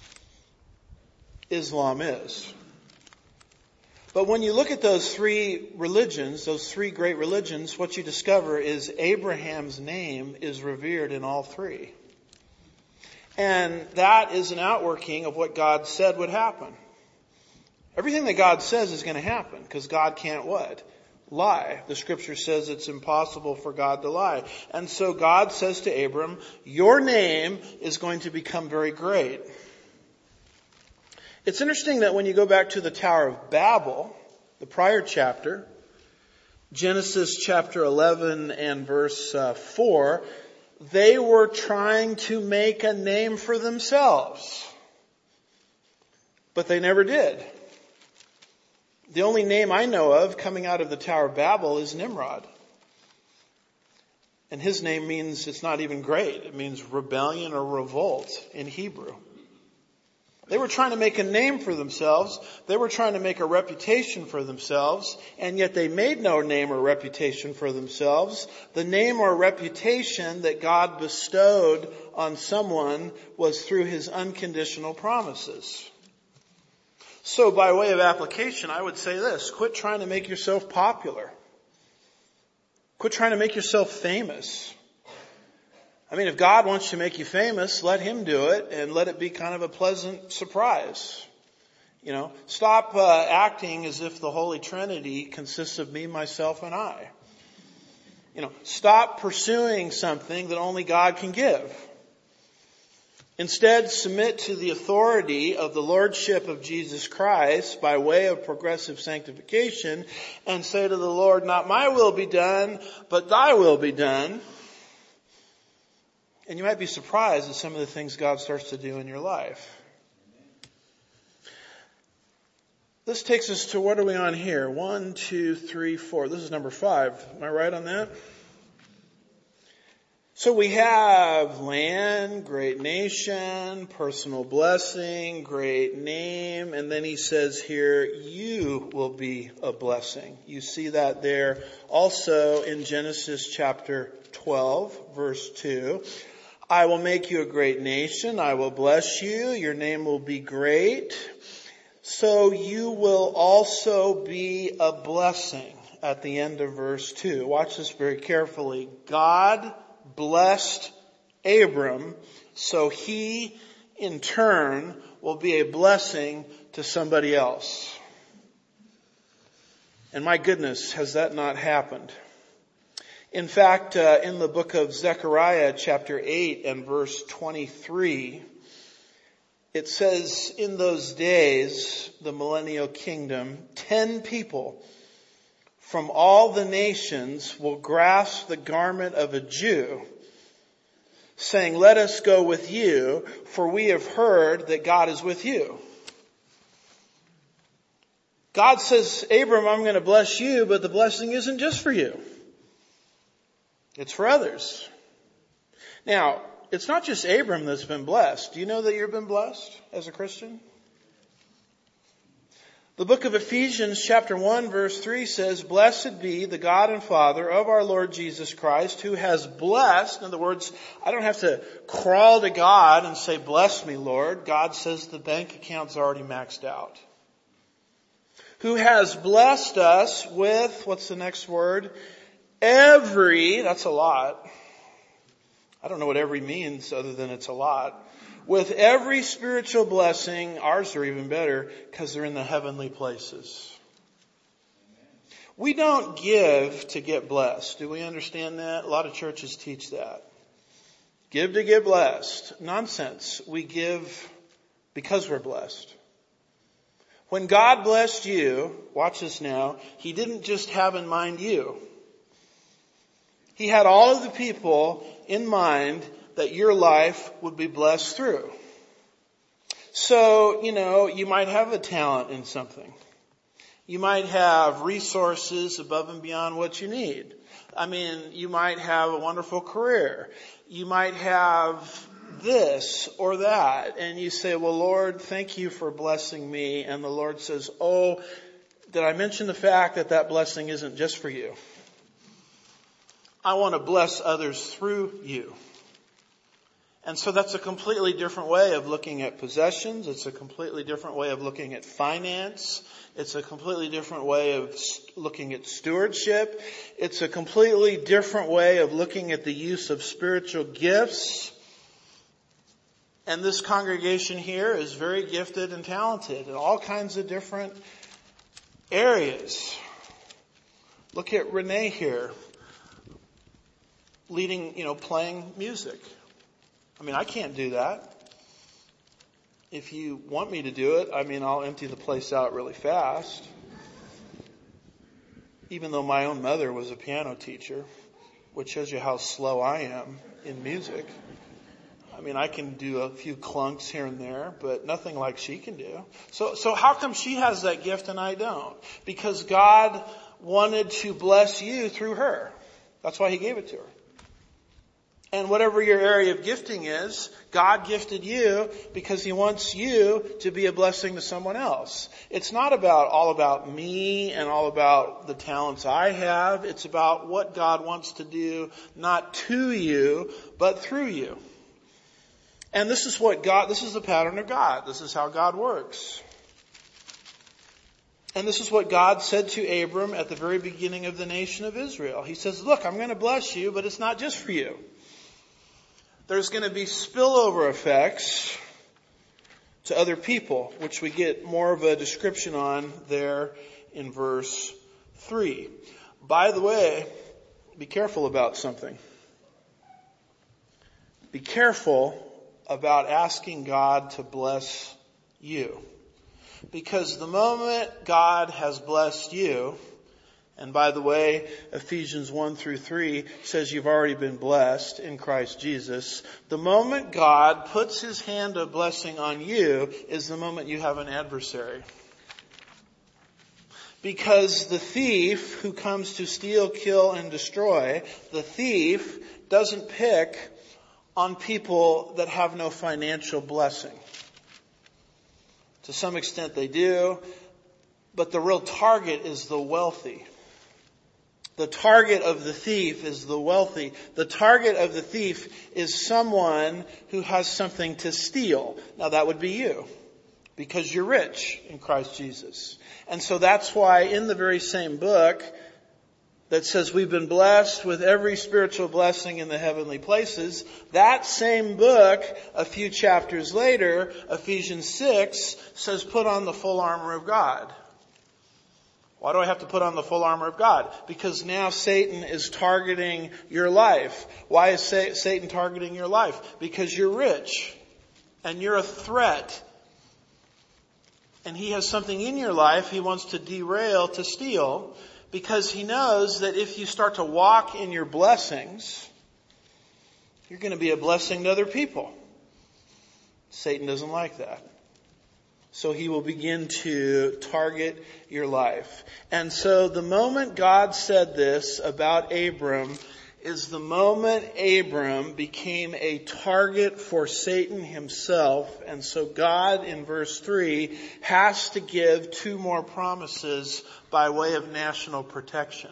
Islam is. But when you look at those three religions, those three great religions, what you discover is Abraham's name is revered in all three. And that is an outworking of what God said would happen. Everything that God says is going to happen because God can't what? Lie. The scripture says it's impossible for God to lie. And so God says to Abram, your name is going to become very great. It's interesting that when you go back to the Tower of Babel, the prior chapter, Genesis chapter eleven and verse uh, four, they were trying to make a name for themselves. But they never did. The only name I know of coming out of the Tower of Babel is Nimrod. And his name means, it's not even great. It means rebellion or revolt in Hebrew. They were trying to make a name for themselves. They were trying to make a reputation for themselves. And yet they made no name or reputation for themselves. The name or reputation that God bestowed on someone was through his unconditional promises. So by way of application, I would say this. Quit trying to make yourself popular. Quit trying to make yourself famous. I mean, if God wants to make you famous, let him do it and let it be kind of a pleasant surprise. You know, stop uh, acting as if the Holy Trinity consists of me, myself, and I. You know, stop pursuing something that only God can give. Instead, submit to the authority of the Lordship of Jesus Christ by way of progressive sanctification and say to the Lord, not my will be done, but thy will be done. And you might be surprised at some of the things God starts to do in your life. This takes us to, what are we on here? One, two, three, four. This is number five. Am I right on that? So we have land, great nation, personal blessing, great name, and then he says here, you will be a blessing. You see that there also in Genesis chapter twelve, verse two. I will make you a great nation. I will bless you. Your name will be great. So you will also be a blessing at the end of verse two. Watch this very carefully. God blessed Abram, so he in turn will be a blessing to somebody else. And my goodness, has that not happened? In fact, uh, in the book of Zechariah, chapter eight and verse twenty-three, it says, in those days, the millennial kingdom, ten people from all the nations will grasp the garment of a Jew, saying, let us go with you, for we have heard that God is with you. God says, Abram, I'm going to bless you, but the blessing isn't just for you. It's for others. Now, it's not just Abram that's been blessed. Do you know that you've been blessed as a Christian? The book of Ephesians chapter one verse three says, blessed be the God and Father of our Lord Jesus Christ, who has blessed. In other words, I don't have to crawl to God and say, bless me, Lord. God says the bank account's already maxed out. Who has blessed us with, what's the next word? Every, that's a lot. I don't know what every means other than it's a lot. With every spiritual blessing, ours are even better because they're in the heavenly places. We don't give to get blessed. Do we understand that? A lot of churches teach that. Give to get blessed. Nonsense. We give because we're blessed. When God blessed you, watch this now, He didn't just have in mind you. He had all of the people in mind that your life would be blessed through. So, you know, you might have a talent in something. You might have resources above and beyond what you need. I mean, you might have a wonderful career. You might have this or that. And you say, well, Lord, thank you for blessing me. And the Lord says, oh, did I mention the fact that that blessing isn't just for you? I want to bless others through you. And so that's a completely different way of looking at possessions. It's a completely different way of looking at finance. It's a completely different way of looking at stewardship. It's a completely different way of looking at the use of spiritual gifts. And this congregation here is very gifted and talented in all kinds of different areas. Look at Renee here, leading, you know, playing music. I mean, I can't do that. If you want me to do it, I mean, I'll empty the place out really fast. Even though my own mother was a piano teacher, which shows you how slow I am in music. I mean, I can do a few clunks here and there, but nothing like she can do. So, so how come she has that gift and I don't? Because God wanted to bless you through her. That's why He gave it to her. And whatever your area of gifting is, God gifted you because He wants you to be a blessing to someone else. It's not about all about me and all about the talents I have. It's about what God wants to do, not to you, but through you. And this is what God, this is the pattern of God. This is how God works. And this is what God said to Abram at the very beginning of the nation of Israel. He says, look, I'm going to bless you, but it's not just for you. There's going to be spillover effects to other people, which we get more of a description on there in verse three. By the way, be careful about something. Be careful about asking God to bless you. Because the moment God has blessed you, and by the way, Ephesians one through three says you've already been blessed in Christ Jesus. The moment God puts His hand of blessing on you is the moment you have an adversary. Because the thief who comes to steal, kill, and destroy, the thief doesn't pick on people that have no financial blessing. To some extent they do, but the real target is the wealthy. The target of the thief is the wealthy. The target of the thief is someone who has something to steal. Now that would be you, because you're rich in Christ Jesus. And so that's why in the very same book that says we've been blessed with every spiritual blessing in the heavenly places, that same book, a few chapters later, Ephesians six, says put on the full armor of God. Why do I have to put on the full armor of God? Because now Satan is targeting your life. Why is Satan targeting your life? Because you're rich and you're a threat. And he has something in your life he wants to derail, to steal, because he knows that if you start to walk in your blessings, you're going to be a blessing to other people. Satan doesn't like that. So he will begin to target your life. And so the moment God said this about Abram is the moment Abram became a target for Satan himself. And so God, in verse three, has to give two more promises by way of national protection.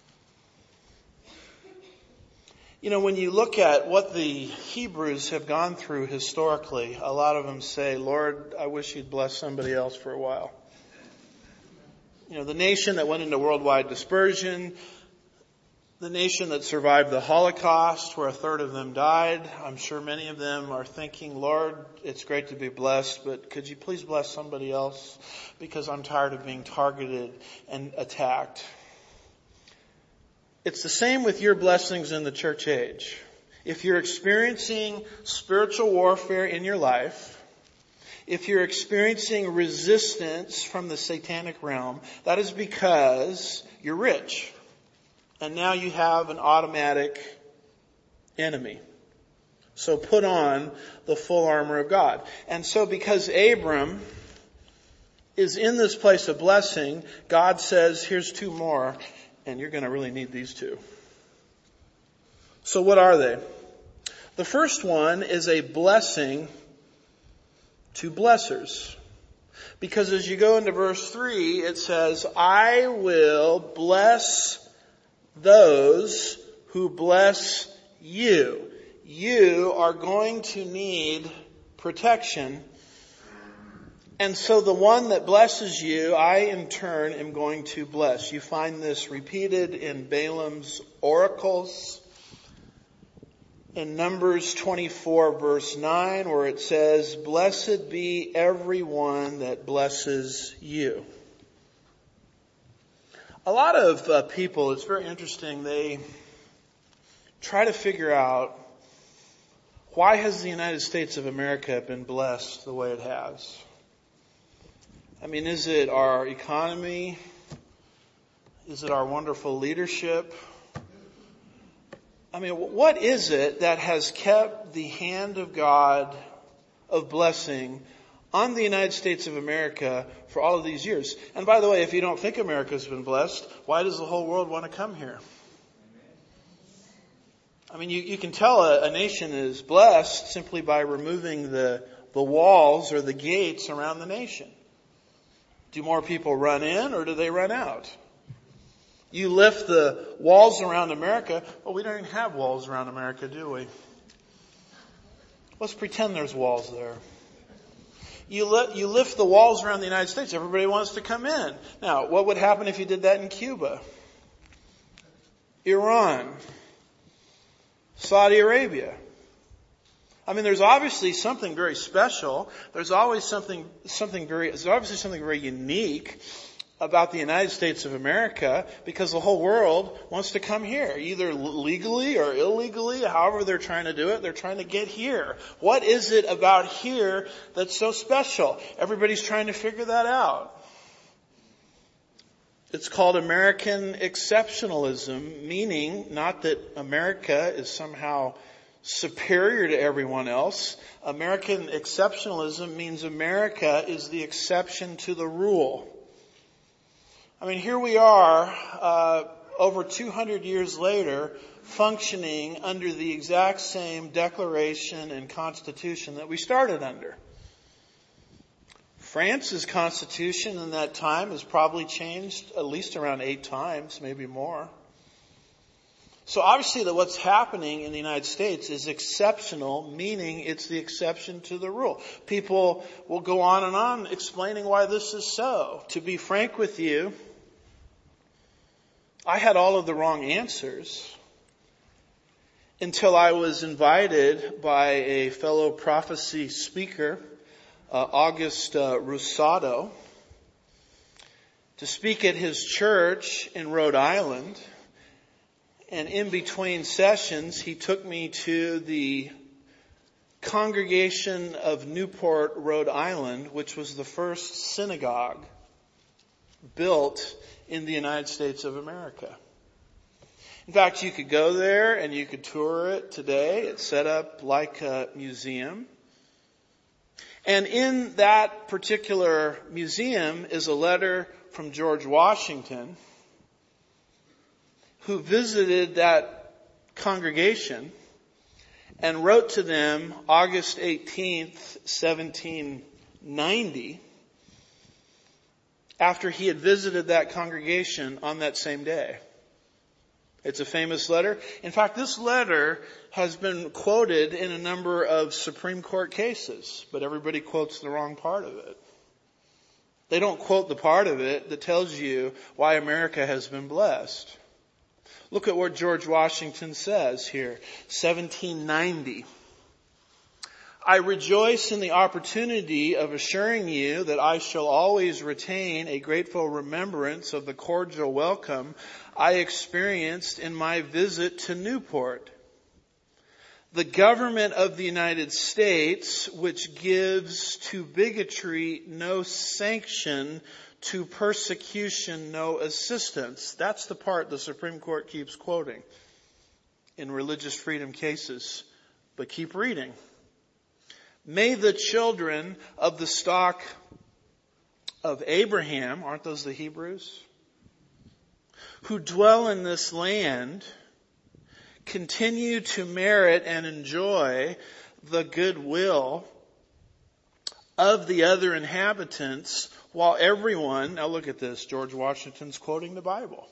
You know, when you look at what the Hebrews have gone through historically, a lot of them say, Lord, I wish you'd bless somebody else for a while. You know, the nation that went into worldwide dispersion, the nation that survived the Holocaust, where a third of them died, I'm sure many of them are thinking, Lord, it's great to be blessed, but could you please bless somebody else? Because I'm tired of being targeted and attacked. It's the same with your blessings in the church age. If you're experiencing spiritual warfare in your life, if you're experiencing resistance from the satanic realm, that is because you're rich. And now you have an automatic enemy. So put on the full armor of God. And so because Abram is in this place of blessing, God says, here's two more. And you're going to really need these two. So what are they? The first one is a blessing to blessers. Because as you go into verse three, it says, I will bless those who bless you. You are going to need protection. And so the one that blesses you, I in turn am going to bless. You find this repeated in Balaam's oracles. In Numbers twenty-four verse nine, where it says, blessed be everyone that blesses you. A lot of uh, people, it's very interesting, they try to figure out, why has the United States of America been blessed the way it has? I mean, is it our economy? Is it our wonderful leadership? I mean, what is it that has kept the hand of God of blessing on the United States of America for all of these years? And by the way, if you don't think America's been blessed, why does the whole world want to come here? I mean, you, you can tell a, a nation is blessed simply by removing the, the walls or the gates around the nation. Do more people run in or do they run out? You lift the walls around America. Well, we don't even have walls around America, do we? Let's pretend there's walls there. You, li- you lift the walls around the United States. Everybody wants to come in. Now, what would happen if you did that in Cuba? Iran? Saudi Arabia? I mean, there's obviously something very special. There's always something, something very, there's obviously something very unique about the United States of America, because the whole world wants to come here, either legally or illegally, however they're trying to do it, they're trying to get here. What is it about here that's so special? Everybody's trying to figure that out. It's called American exceptionalism, meaning not that America is somehow superior to everyone else. American exceptionalism means America is the exception to the rule. I mean, here we are, uh, over two hundred years later, functioning under the exact same declaration and constitution that we started under. France's constitution in that time has probably changed at least around eight times, maybe more. So obviously that what's happening in the United States is exceptional, meaning it's the exception to the rule. People will go on and on explaining why this is so. To be frank with you, I had all of the wrong answers until I was invited by a fellow prophecy speaker, uh, August uh, Rusado, to speak at his church in Rhode Island. And in between sessions, he took me to the congregation of Newport, Rhode Island, which was the first synagogue built in the United States of America. In fact, you could go there and you could tour it today. It's set up like a museum. And in that particular museum is a letter from George Washington, who visited that congregation and wrote to them August eighteenth, seventeen ninety, after he had visited that congregation on that same day. It's a famous letter. In fact, this letter has been quoted in a number of Supreme Court cases, but everybody quotes the wrong part of it. They don't quote the part of it that tells you why America has been blessed. Look at what George Washington says here, seventeen ninety. I rejoice in the opportunity of assuring you that I shall always retain a grateful remembrance of the cordial welcome I experienced in my visit to Newport. The government of the United States, which gives to bigotry no sanction, to persecution no assistance. That's the part the Supreme Court keeps quoting in religious freedom cases. But keep reading. May the children of the stock of Abraham, aren't those the Hebrews, who dwell in this land, continue to merit and enjoy the goodwill of the other inhabitants while everyone, now look at this, George Washington's quoting the Bible.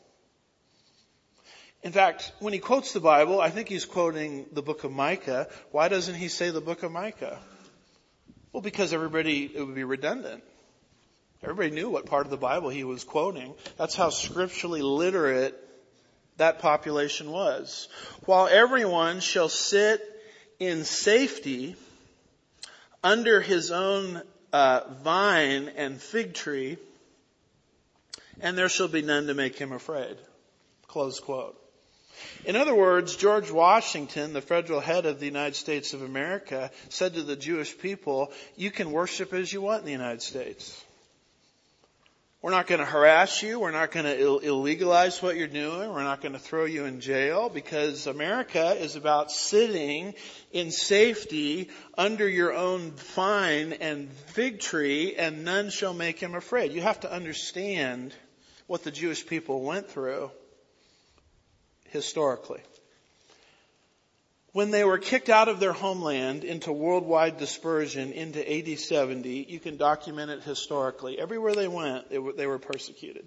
In fact, when he quotes the Bible, I think he's quoting the book of Micah. Why doesn't he say the book of Micah? Well, because everybody, it would be redundant. Everybody knew what part of the Bible he was quoting. That's how scripturally literate that population was. While everyone shall sit in safety under his own uh, vine and fig tree, and there shall be none to make him afraid. Close quote. In other words, George Washington, the federal head of the United States of America, said to the Jewish people, you can worship as you want in the United States. We're not going to harass you. We're not going to Ill- illegalize what you're doing. We're not going to throw you in jail, because America is about sitting in safety under your own vine and fig tree, and none shall make him afraid. You have to understand what the Jewish people went through historically. When they were kicked out of their homeland into worldwide dispersion into A D seventy, you can document it historically. Everywhere they went, they were, they were persecuted.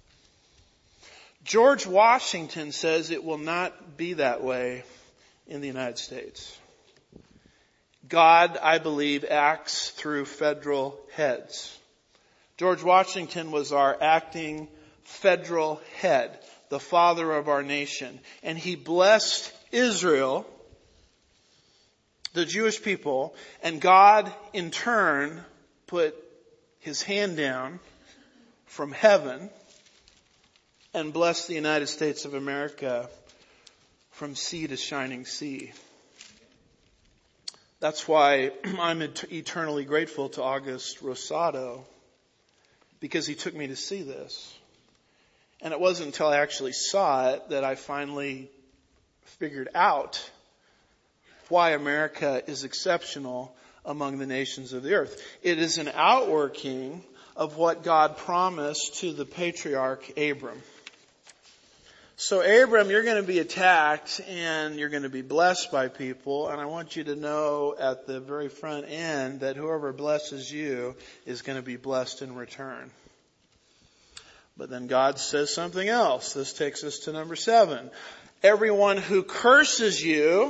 George Washington says it will not be that way in the United States. God, I believe, acts through federal heads. George Washington was our acting federal head, the father of our nation. And he blessed Israel, the Jewish people, and God in turn put his hand down from heaven and blessed the United States of America from sea to shining sea. That's why I'm eternally grateful to August Rosado, because he took me to see this. And it wasn't until I actually saw it that I finally figured out why America is exceptional among the nations of the earth. It is an outworking of what God promised to the patriarch Abram. So Abram, you're going to be attacked and you're going to be blessed by people. And I want you to know at the very front end that whoever blesses you is going to be blessed in return. But then God says something else. This takes us to number seven. Everyone who curses you,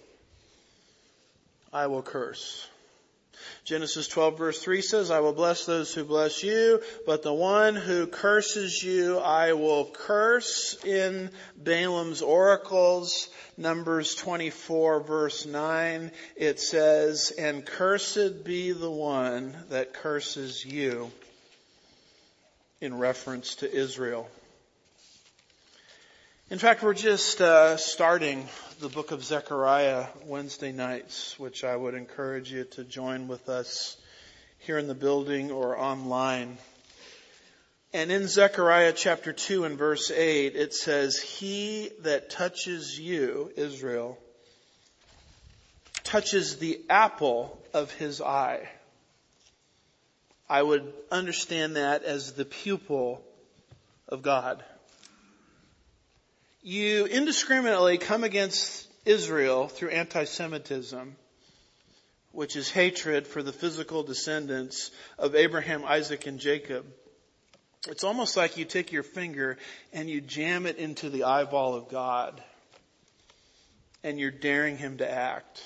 I will curse. Genesis twelve verse three says, I will bless those who bless you, but the one who curses you, I will curse. In Balaam's oracles, Numbers twenty-four verse nine, it says, and cursed be the one that curses you, in reference to Israel. In fact, we're just uh, starting the book of Zechariah Wednesday nights, which I would encourage you to join with us here in the building or online. And in Zechariah chapter two and verse eight, it says, he that touches you, Israel, touches the apple of his eye. I would understand that as the pupil of God. You indiscriminately come against Israel through anti-Semitism, which is hatred for the physical descendants of Abraham, Isaac, and Jacob. It's almost like you take your finger and you jam it into the eyeball of God, and you're daring him to act.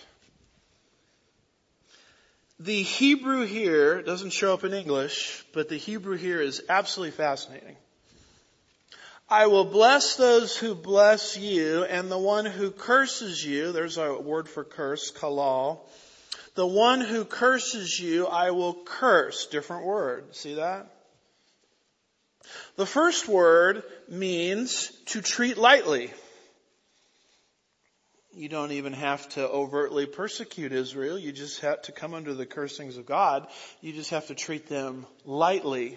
The Hebrew here doesn't show up in English, but the Hebrew here is absolutely fascinating. I will bless those who bless you, and the one who curses you, there's a word for curse, kalal. The one who curses you, I will curse. Different word. See that? The first word means to treat lightly. You don't even have to overtly persecute Israel. You just have to come under the cursings of God. You just have to treat them lightly,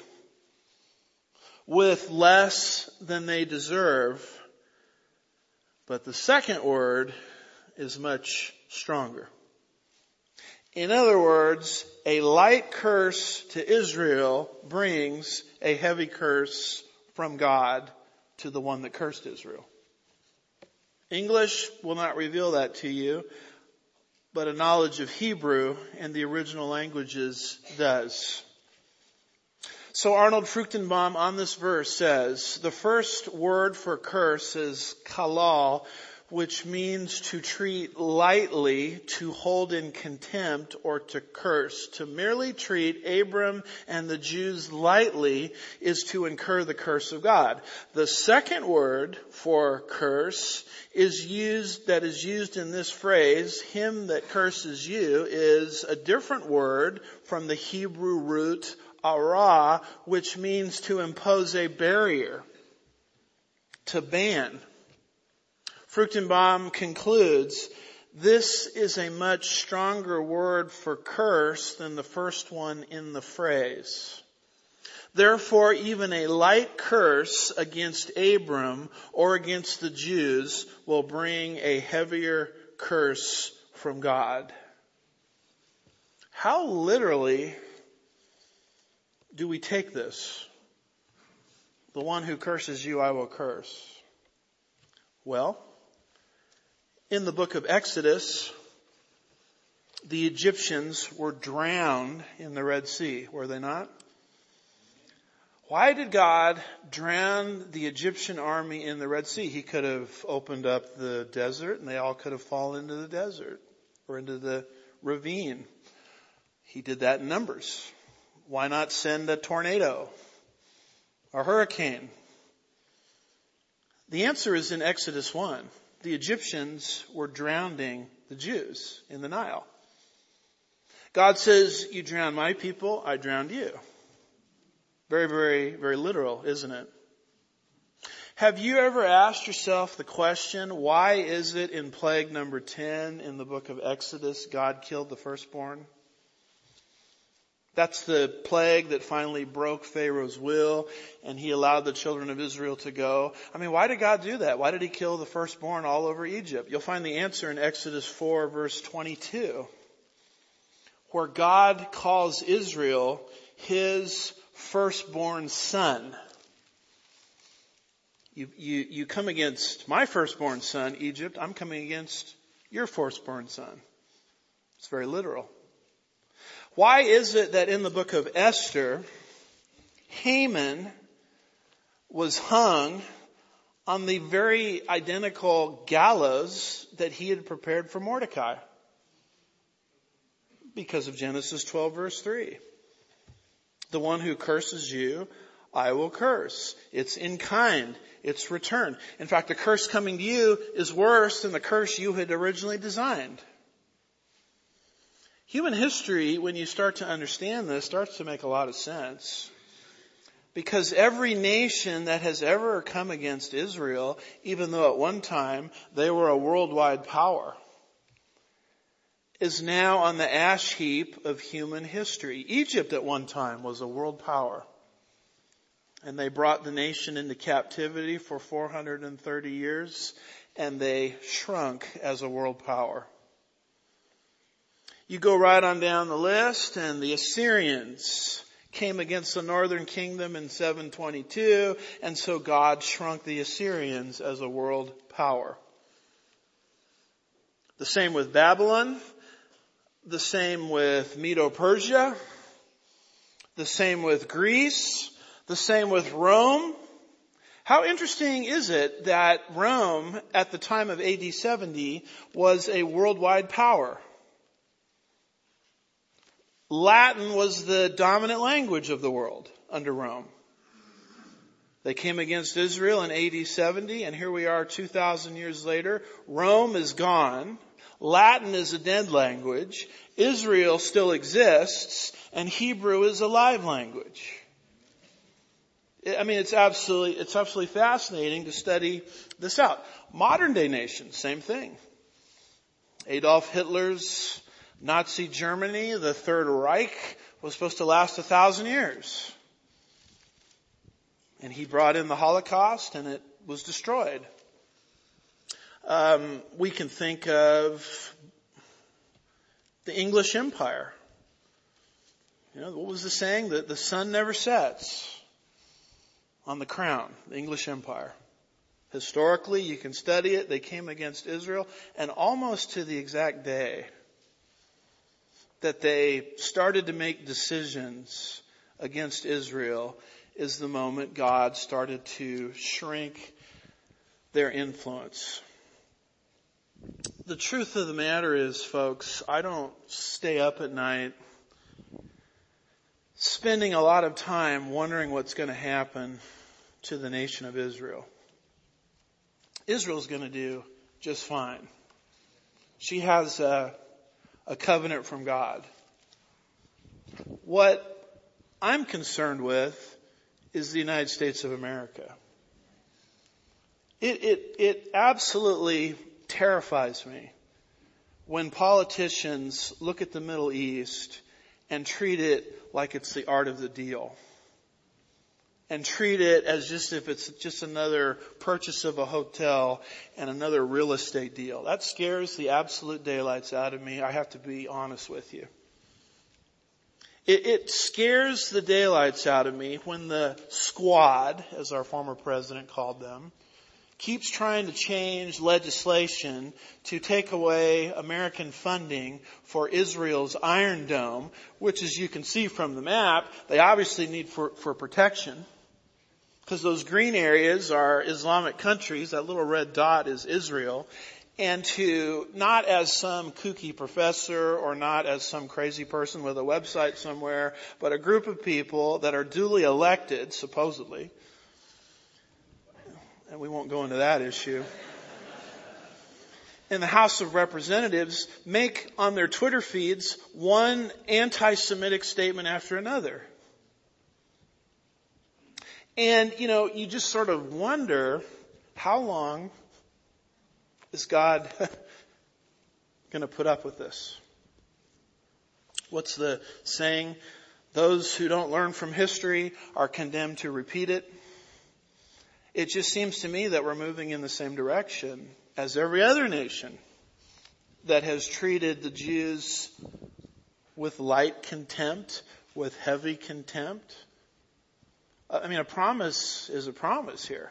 with less than they deserve. But the second word is much stronger. In other words, a light curse to Israel brings a heavy curse from God to the one that cursed Israel. English will not reveal that to you, but a knowledge of Hebrew and the original languages does. So Arnold Fruchtenbaum on this verse says, the first word for curse is kalal, which means to treat lightly, to hold in contempt, or to curse. To merely treat Abram and the Jews lightly is to incur the curse of God. The second word for curse is used, that is used in this phrase, him that curses you, is a different word from the Hebrew root ara, which means to impose a barrier, to ban. Fruchtenbaum concludes, this is a much stronger word for curse than the first one in the phrase. Therefore, even a light curse against Abram or against the Jews will bring a heavier curse from God. How literally do we take this? The one who curses you, I will curse. Well, in the book of Exodus, the Egyptians were drowned in the Red Sea, were they not? Why did God drown the Egyptian army in the Red Sea? He could have opened up the desert and they all could have fallen into the desert or into the ravine. He did that in Numbers. Why not send a tornado or hurricane? The answer is in Exodus one. The Egyptians were drowning the Jews in the Nile. God says, you drowned my people, I drowned you. Very, very, very literal, isn't it? Have you ever asked yourself the question, why is it in plague number ten in the book of Exodus, God killed the firstborn? That's the plague that finally broke Pharaoh's will and he allowed the children of Israel to go. I mean, why did God do that? Why did he kill the firstborn all over Egypt? You'll find the answer in Exodus four verse twenty-two, where God calls Israel his firstborn son. You, you, you come against my firstborn son, Egypt. I'm coming against your firstborn son. It's very literal. Why is it that in the book of Esther, Haman was hung on the very identical gallows that he had prepared for Mordecai? Because of Genesis twelve verse three. The one who curses you, I will curse. It's in kind. It's return. In fact, the curse coming to you is worse than the curse you had originally designed. Human history, when you start to understand this, starts to make a lot of sense. Because every nation that has ever come against Israel, even though at one time they were a worldwide power, is now on the ash heap of human history. Egypt at one time was a world power. And they brought the nation into captivity for four hundred thirty years, and they shrunk as a world power. You go right on down the list, and the Assyrians came against the northern kingdom in seven twenty-two, and so God shrunk the Assyrians as a world power. The same with Babylon, the same with Medo-Persia, the same with Greece, the same with Rome. How interesting is it that Rome at the time of A D seventy was a worldwide power? Latin was the dominant language of the world under Rome. They came against Israel in A D seventy, and here we are two thousand years later. Rome is gone. Latin is a dead language. Israel still exists, and Hebrew is a live language. I mean, it's absolutely, it's absolutely fascinating to study this out. Modern day nations, same thing. Adolf Hitler's Nazi Germany, the Third Reich, was supposed to last a thousand years. And he brought in the Holocaust and it was destroyed. Um, we can think of the English Empire. You know, what was the saying? That the sun never sets on the crown, the English Empire. Historically, you can study it. They came against Israel, and almost to the exact day that they started to make decisions against Israel is the moment God started to shrink their influence. The truth of the matter is, folks, I don't stay up at night spending a lot of time wondering what's going to happen to the nation of Israel. Israel's going to do just fine. She has a, a covenant from God. What I'm concerned with is the United States of America. It, it, it absolutely terrifies me when politicians look at the Middle East and treat it like it's the art of the deal. And treat it as just if it's just another purchase of a hotel and another real estate deal. That scares the absolute daylights out of me. I have to be honest with you. It, it scares the daylights out of me when the squad, as our former president called them, keeps trying to change legislation to take away American funding for Israel's Iron Dome, which, as you can see from the map, they obviously need for, for protection. Because those green areas are Islamic countries. That little red dot is Israel. And to, not as some kooky professor or not as some crazy person with a website somewhere, but a group of people that are duly elected, supposedly. And we won't go into that issue. In the House of Representatives, make on their Twitter feeds one anti-Semitic statement after another. And, you know, you just sort of wonder, how long is God going to put up with this? What's the saying? Those who don't learn from history are condemned to repeat it. It just seems to me that we're moving in the same direction as every other nation that has treated the Jews with light contempt, with heavy contempt. I mean, a promise is a promise here.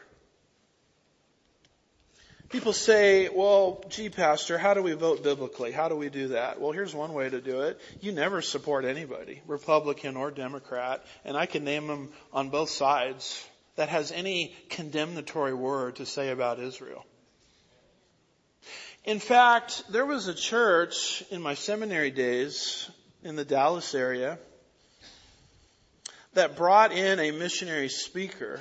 People say, well, gee, Pastor, how do we vote biblically? How do we do that? Well, here's one way to do it. You never support anybody, Republican or Democrat, and I can name them on both sides, that has any condemnatory word to say about Israel. In fact, there was a church in my seminary days in the Dallas area that brought in a missionary speaker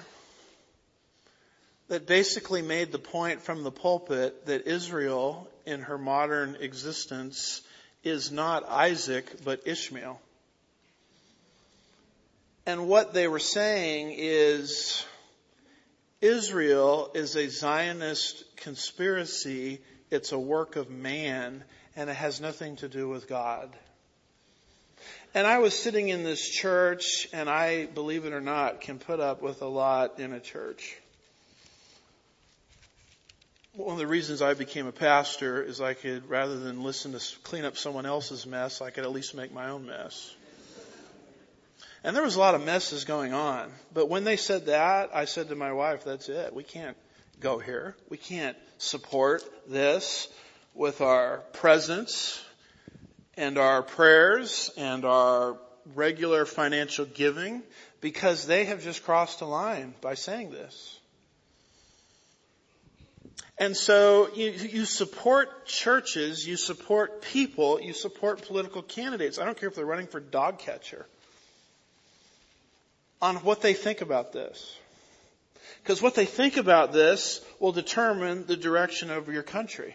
that basically made the point from the pulpit that Israel in her modern existence is not Isaac but Ishmael. And what they were saying is Israel is a Zionist conspiracy. It's a work of man, and it has nothing to do with God. And I was sitting in this church, and I, believe it or not, can put up with a lot in a church. One of the reasons I became a pastor is I could, rather than listen to clean up someone else's mess, I could at least make my own mess. And there was a lot of messes going on. But when they said that, I said to my wife, that's it. We can't go here. We can't support this with our presence and our prayers and our regular financial giving, because they have just crossed a line by saying this. And so you, you support churches, you support people, you support political candidates. I don't care if they're running for dog catcher, on what they think about this. Because what they think about this will determine the direction of your country.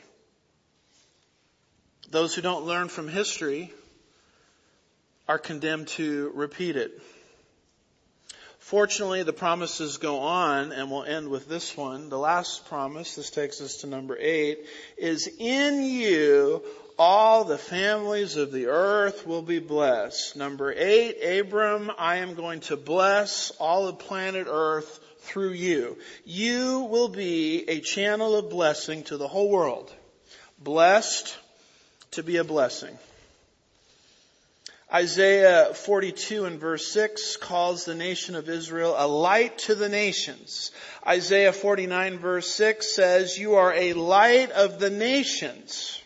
Those who don't learn from history are condemned to repeat it. Fortunately, the promises go on, and we'll end with this one. The last promise, this takes us to number eight, is in you all the families of the earth will be blessed. Number eight, Abram, I am going to bless all of planet earth through you. You will be a channel of blessing to the whole world. Blessed to be a blessing. Isaiah forty-two and verse six calls the nation of Israel a light to the nations. Isaiah forty-nine verse six says, "You are a light of the nations,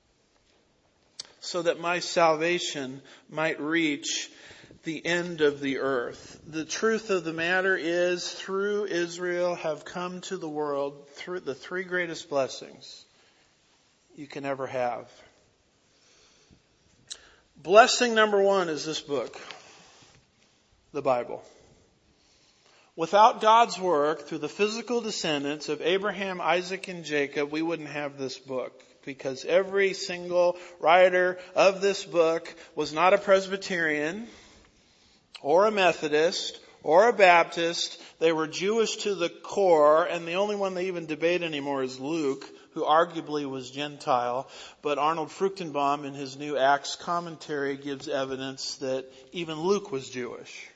so that my salvation might reach the end of the earth." The truth of the matter is, through Israel have come to the world through the three greatest blessings you can ever have. Blessing number one is this book, the Bible. Without God's work through the physical descendants of Abraham, Isaac, and Jacob, we wouldn't have this book, because every single writer of this book was not a Presbyterian or a Methodist or a Baptist. They were Jewish to the core, and the only one they even debate anymore is Luke, who arguably was Gentile. But Arnold Fruchtenbaum in his new Acts commentary gives evidence that even Luke was Jewish.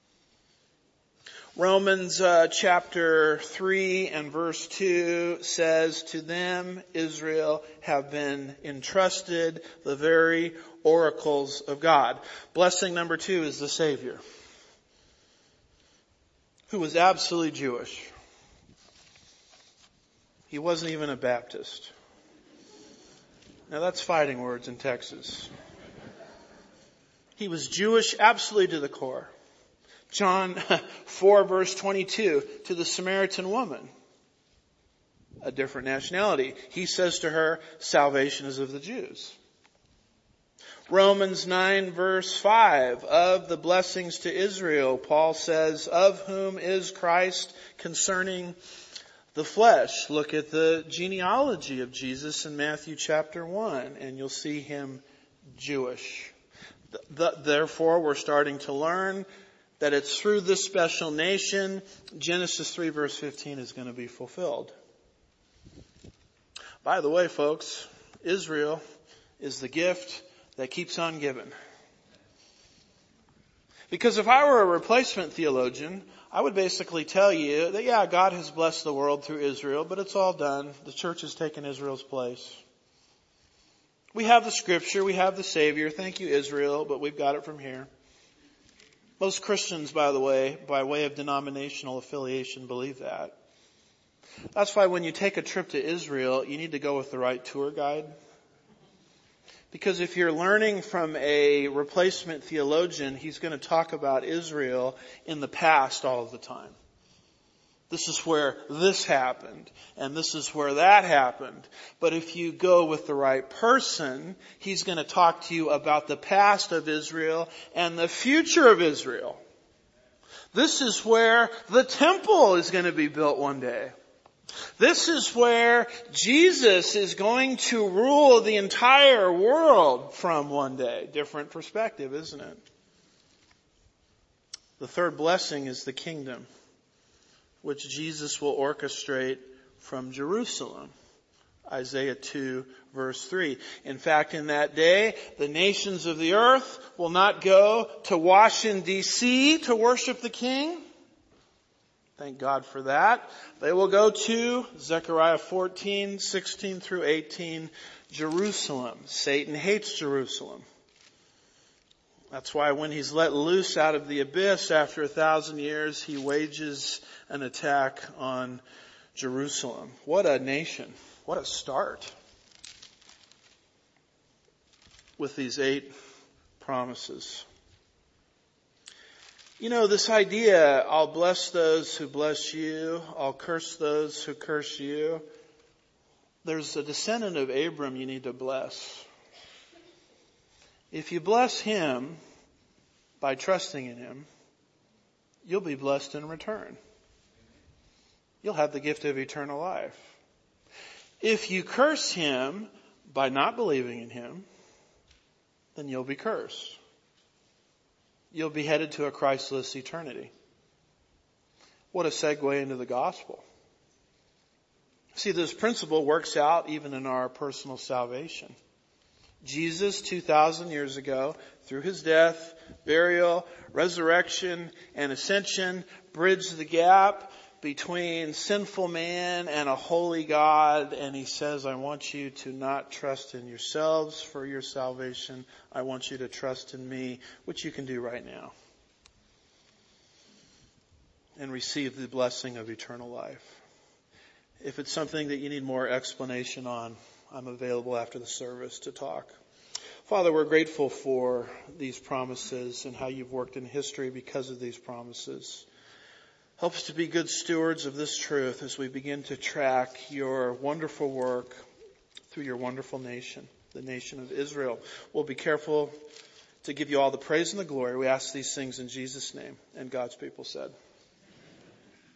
Romans uh, chapter three and verse two says, "To them, Israel, have been entrusted the very oracles of God." Blessing number two is the Savior, who was absolutely Jewish. He wasn't even a Baptist. Now that's fighting words in Texas. He was Jewish absolutely to the core. John four verse twenty-two, to the Samaritan woman, a different nationality. He says to her, "Salvation is of the Jews." Romans nine verse five, of the blessings to Israel, Paul says, "Of whom is Christ concerning the flesh." Look at the genealogy of Jesus in Matthew chapter one, and you'll see him Jewish. The, the, therefore, we're starting to learn that it's through this special nation, Genesis three verse fifteen is going to be fulfilled. By the way, folks, Israel is the gift that keeps on giving. Because if I were a replacement theologian, I would basically tell you that, yeah, God has blessed the world through Israel, but it's all done. The church has taken Israel's place. We have the scripture, we have the Savior. Thank you, Israel, but we've got it from here. Most Christians, by the way, by way of denominational affiliation, believe that. That's why when you take a trip to Israel, you need to go with the right tour guide. Because if you're learning from a replacement theologian, he's going to talk about Israel in the past all of the time. This is where this happened, and this is where that happened. But if you go with the right person, he's going to talk to you about the past of Israel and the future of Israel. This is where the temple is going to be built one day. This is where Jesus is going to rule the entire world from one day. Different perspective, isn't it? The third blessing is the kingdom, which Jesus will orchestrate from Jerusalem. Isaiah two verse three. In fact, in that day, the nations of the earth will not go to Washington, D C to worship the King. Thank God for that. They will go to Zechariah fourteen, sixteen through eighteen, Jerusalem. Satan hates Jerusalem. That's why when he's let loose out of the abyss after a thousand years, he wages an attack on Jerusalem. What a nation. What a start. With these eight promises. You know, this idea, I'll bless those who bless you, I'll curse those who curse you. There's a descendant of Abram you need to bless. If you bless him by trusting in him, you'll be blessed in return. You'll have the gift of eternal life. If you curse him by not believing in him, then you'll be cursed. You'll be headed to a Christless eternity. What a segue into the gospel. See, this principle works out even in our personal salvation. Jesus, two thousand years ago, through his death, burial, resurrection, and ascension, bridged the gap between sinful man and a holy God, and he says, I want you to not trust in yourselves for your salvation. I want you to trust in me, which you can do right now, and receive the blessing of eternal life. If it's something that you need more explanation on, I'm available after the service to talk. Father, we're grateful for these promises and how you've worked in history because of these promises. Help us to be good stewards of this truth as we begin to track your wonderful work through your wonderful nation, the nation of Israel. We'll be careful to give you all the praise and the glory. We ask these things in Jesus' name. And God's people said.